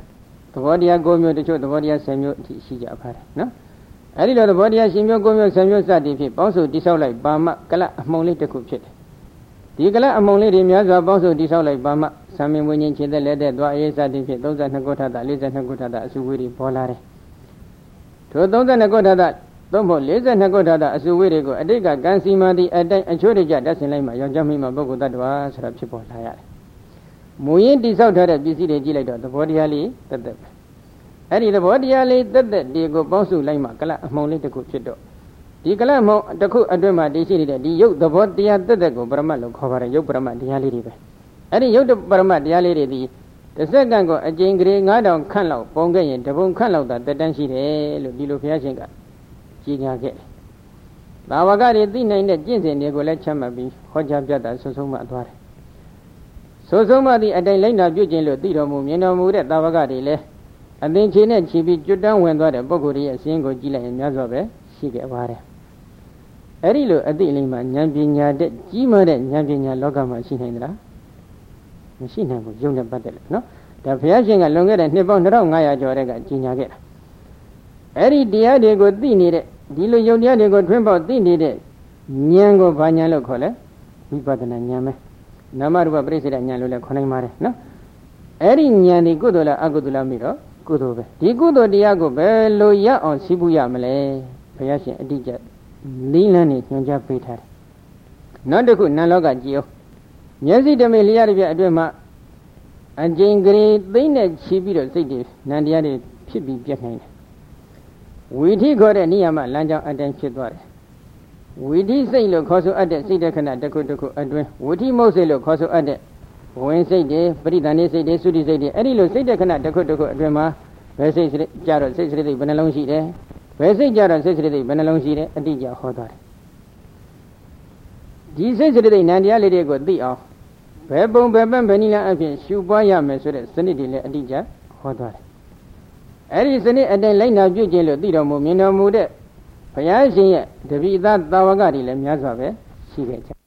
သဘောတရား၉မျိုးတချို့သဘောတရား၁၀မျိုးအထိရှိကြပါတယ်နော်အဲ့ဒီလိုသဘောတရားရှင်မျိုး၉မျိုး၁၀မျိုးစသည်ဖြင့်ပေါင်းစုတိဆောက်လိုက်ပါမကလအမှုံလေးတစ်ခုဖြစ်တယ်ဒီကလအမှုံလေးတွေများစွာပေါင်းစုတိဆောက်လိုက်ပါမသံမင်ဝိညာဉ်ခြေသက်လက်တဲ့သွားအေးစသည်ဖြင့်၃၂ခုထတာ၄၂ခုထတာအစုဝေးတွေပေါ်လာတယ်ထို၃၂ခုထတာသို့မဟုတ်၄၂ခုထတာအစုဝေးတွေကိုအတိတ်ကကံစီမံသည့်အတိုင်းအချိုးတကျတတ်ဆင်လိုက်မှရောင်ကြမိမှပုဂ္ဂိုလ်တ attva ဆိုတာဖြစ်ပေါ်လာရတယ်မူရင်းတိဆောက်ထားတဲ့ပစ္စည်းတွေကြည့်လိုက်တော့သဘောတရားလေးတက်တက်ပဲအဲ့ဒီသဘောတရားလေးတက်တက်ဒီကိုပေါင်းစုလိုက်မှကလအမှုံလေးတစ်ခုဖြစ်တော့ဒီကလအမှုံတစ်ခုအတွင်းမှာတည်ရှိနေတဲ့ဒီရုပ်သဘောတရားတက်တက်ကိုပရမတ်လို့ခေါ်ပါတယ်ရုပ်ပရမတ်တရားလေးတွေပဲအဲ့ဒီရုပ်ပရမတ်တရားလေးတွေဒီတစ်စက္ကန့်ကိုအကျဉ်းကလေး၅တောင်ခန့်လောက်ပုံခဲ့ရင်တပုံခန့်လောက်သာတက်တန်းရှိတယ်လို့ဒီလိုဘုရားရှင်ကကြီးညာခဲ့တယ်။သာဝကတွေသိနိုင်တဲ့ကျင့်စဉ်တွေကိုလည်းချမှတ်ပြီးဟောကြားပြတာဆွဆုံးမှသွားတယ်။ဆွဆုံးမှသည့်အတိုင်းလိုက်နာပြုကျင့်လို့သိတော်မူမြင်တော်မူတဲ့သာဝကတွေလည်းအသင်ချေနဲ့ချီပြီးကျွတ်တန်းဝင်သွားတဲ့ပုဂ္ဂိုလ်ရဲ့အစဉ်ကိုကြည့်လိုက်ရင်များစွာပဲရှိခဲ့ပါတယ်။အဲ့ဒီလိုအသိအလိမ္မာဉာဏ်ပညာတဲ့ကြီးမားတဲ့ဉာဏ်ပညာလောကမှာရှိနိုင်သလား။မရှိနိုင်ဘူးယုံနဲ့ပတ်သက်လို့နော်။ဒါဘုရားရှင်ကလွန်ခဲ့တဲ့နှစ်ပေါင်း၂၅၀၀ကျော်တဲ့ကကြီးညာခဲ့တာ။အဲ့ဒီတရားတွေကိုသိနေတဲ့ဒီလိုယုံတရားတွေကိုထွန်းပေါက်သိနေတဲ့ဉာဏ်ကိုဘာဉာဏ်လို့ခေါ်လဲဝိပဿနာဉာဏ်ပဲနာမရူပပရိစ္ဆေဒဉာဏ်လို့လည်းခေါ်နိုင်ပါတယ်နော်အဲ့ဒီဉာဏ်ဒီကုသိုလ်လားအကုသိုလ်လားမိတော့ကုသိုလ်ပဲဒီကုသိုလ်တရားကိုဘယ်လိုရအောင်စီးပူးရမလဲဘုရားရှင်အတိအကျနိလန်းနေညွှန်ကြားပေးထားတယ်နောက်တစ်ခုနံလောကကြည်အောင်မျက်စိတမေလျှရပြအတွင်းမှာအကျဉ်းကလေးသိမ့်နဲ့ချီပြီးတော့စိတ်တွေနံတရားတွေဖြစ်ပြီးပြတ်နိုင်တယ်ဝီထိခေါ်တဲ့နိယမလမ်းကြောင်းအတိုင်းဖြစ်သွားတယ်ဝီထိစိတ်လို့ခေါ်ဆိုအပ်တဲ့စိတ်တခဏတစ်ခုတစ်ခုအတွင်းဝီထိမုတ်စိတ်လို့ခေါ်ဆိုအပ်တဲ့ဝင်စိတ်တွေပရိသန္တိစိတ်တွေသုတိစိတ်တွေအဲ့ဒီလိုစိတ်တခဏတစ်ခုတစ်ခုအတွင်းမှာဘယ်စိတ်ကြတော့စိတ်စရိတ်ဘယ်နှလုံးရှိတယ်ဘယ်စိတ်ကြတော့စိတ်စရိတ်ဘယ်နှလုံးရှိတယ်အတိအကျဟောသွားတယ်ဒီစိတ်စရိတ်နံတရားလေးတွေကိုသိအောင်ဘယ်ပုံဘယ်ပန်းဘယ်နည်းလမ်းအဖြစ်ရှုပွားရမယ်ဆိုတဲ့စနစ်တွေလည်းအတိအကျဟောသွားတယ်အဲ့ဒီစနစ်အတိုင်းလိုက်နာပြုကျင့်လို့သိတော်မူမြင်တော်မူတဲ့ဘုရားရှင်ရဲ့တပိသသာဝကတွေလည်းများစွာပဲရှိခဲ့ကြ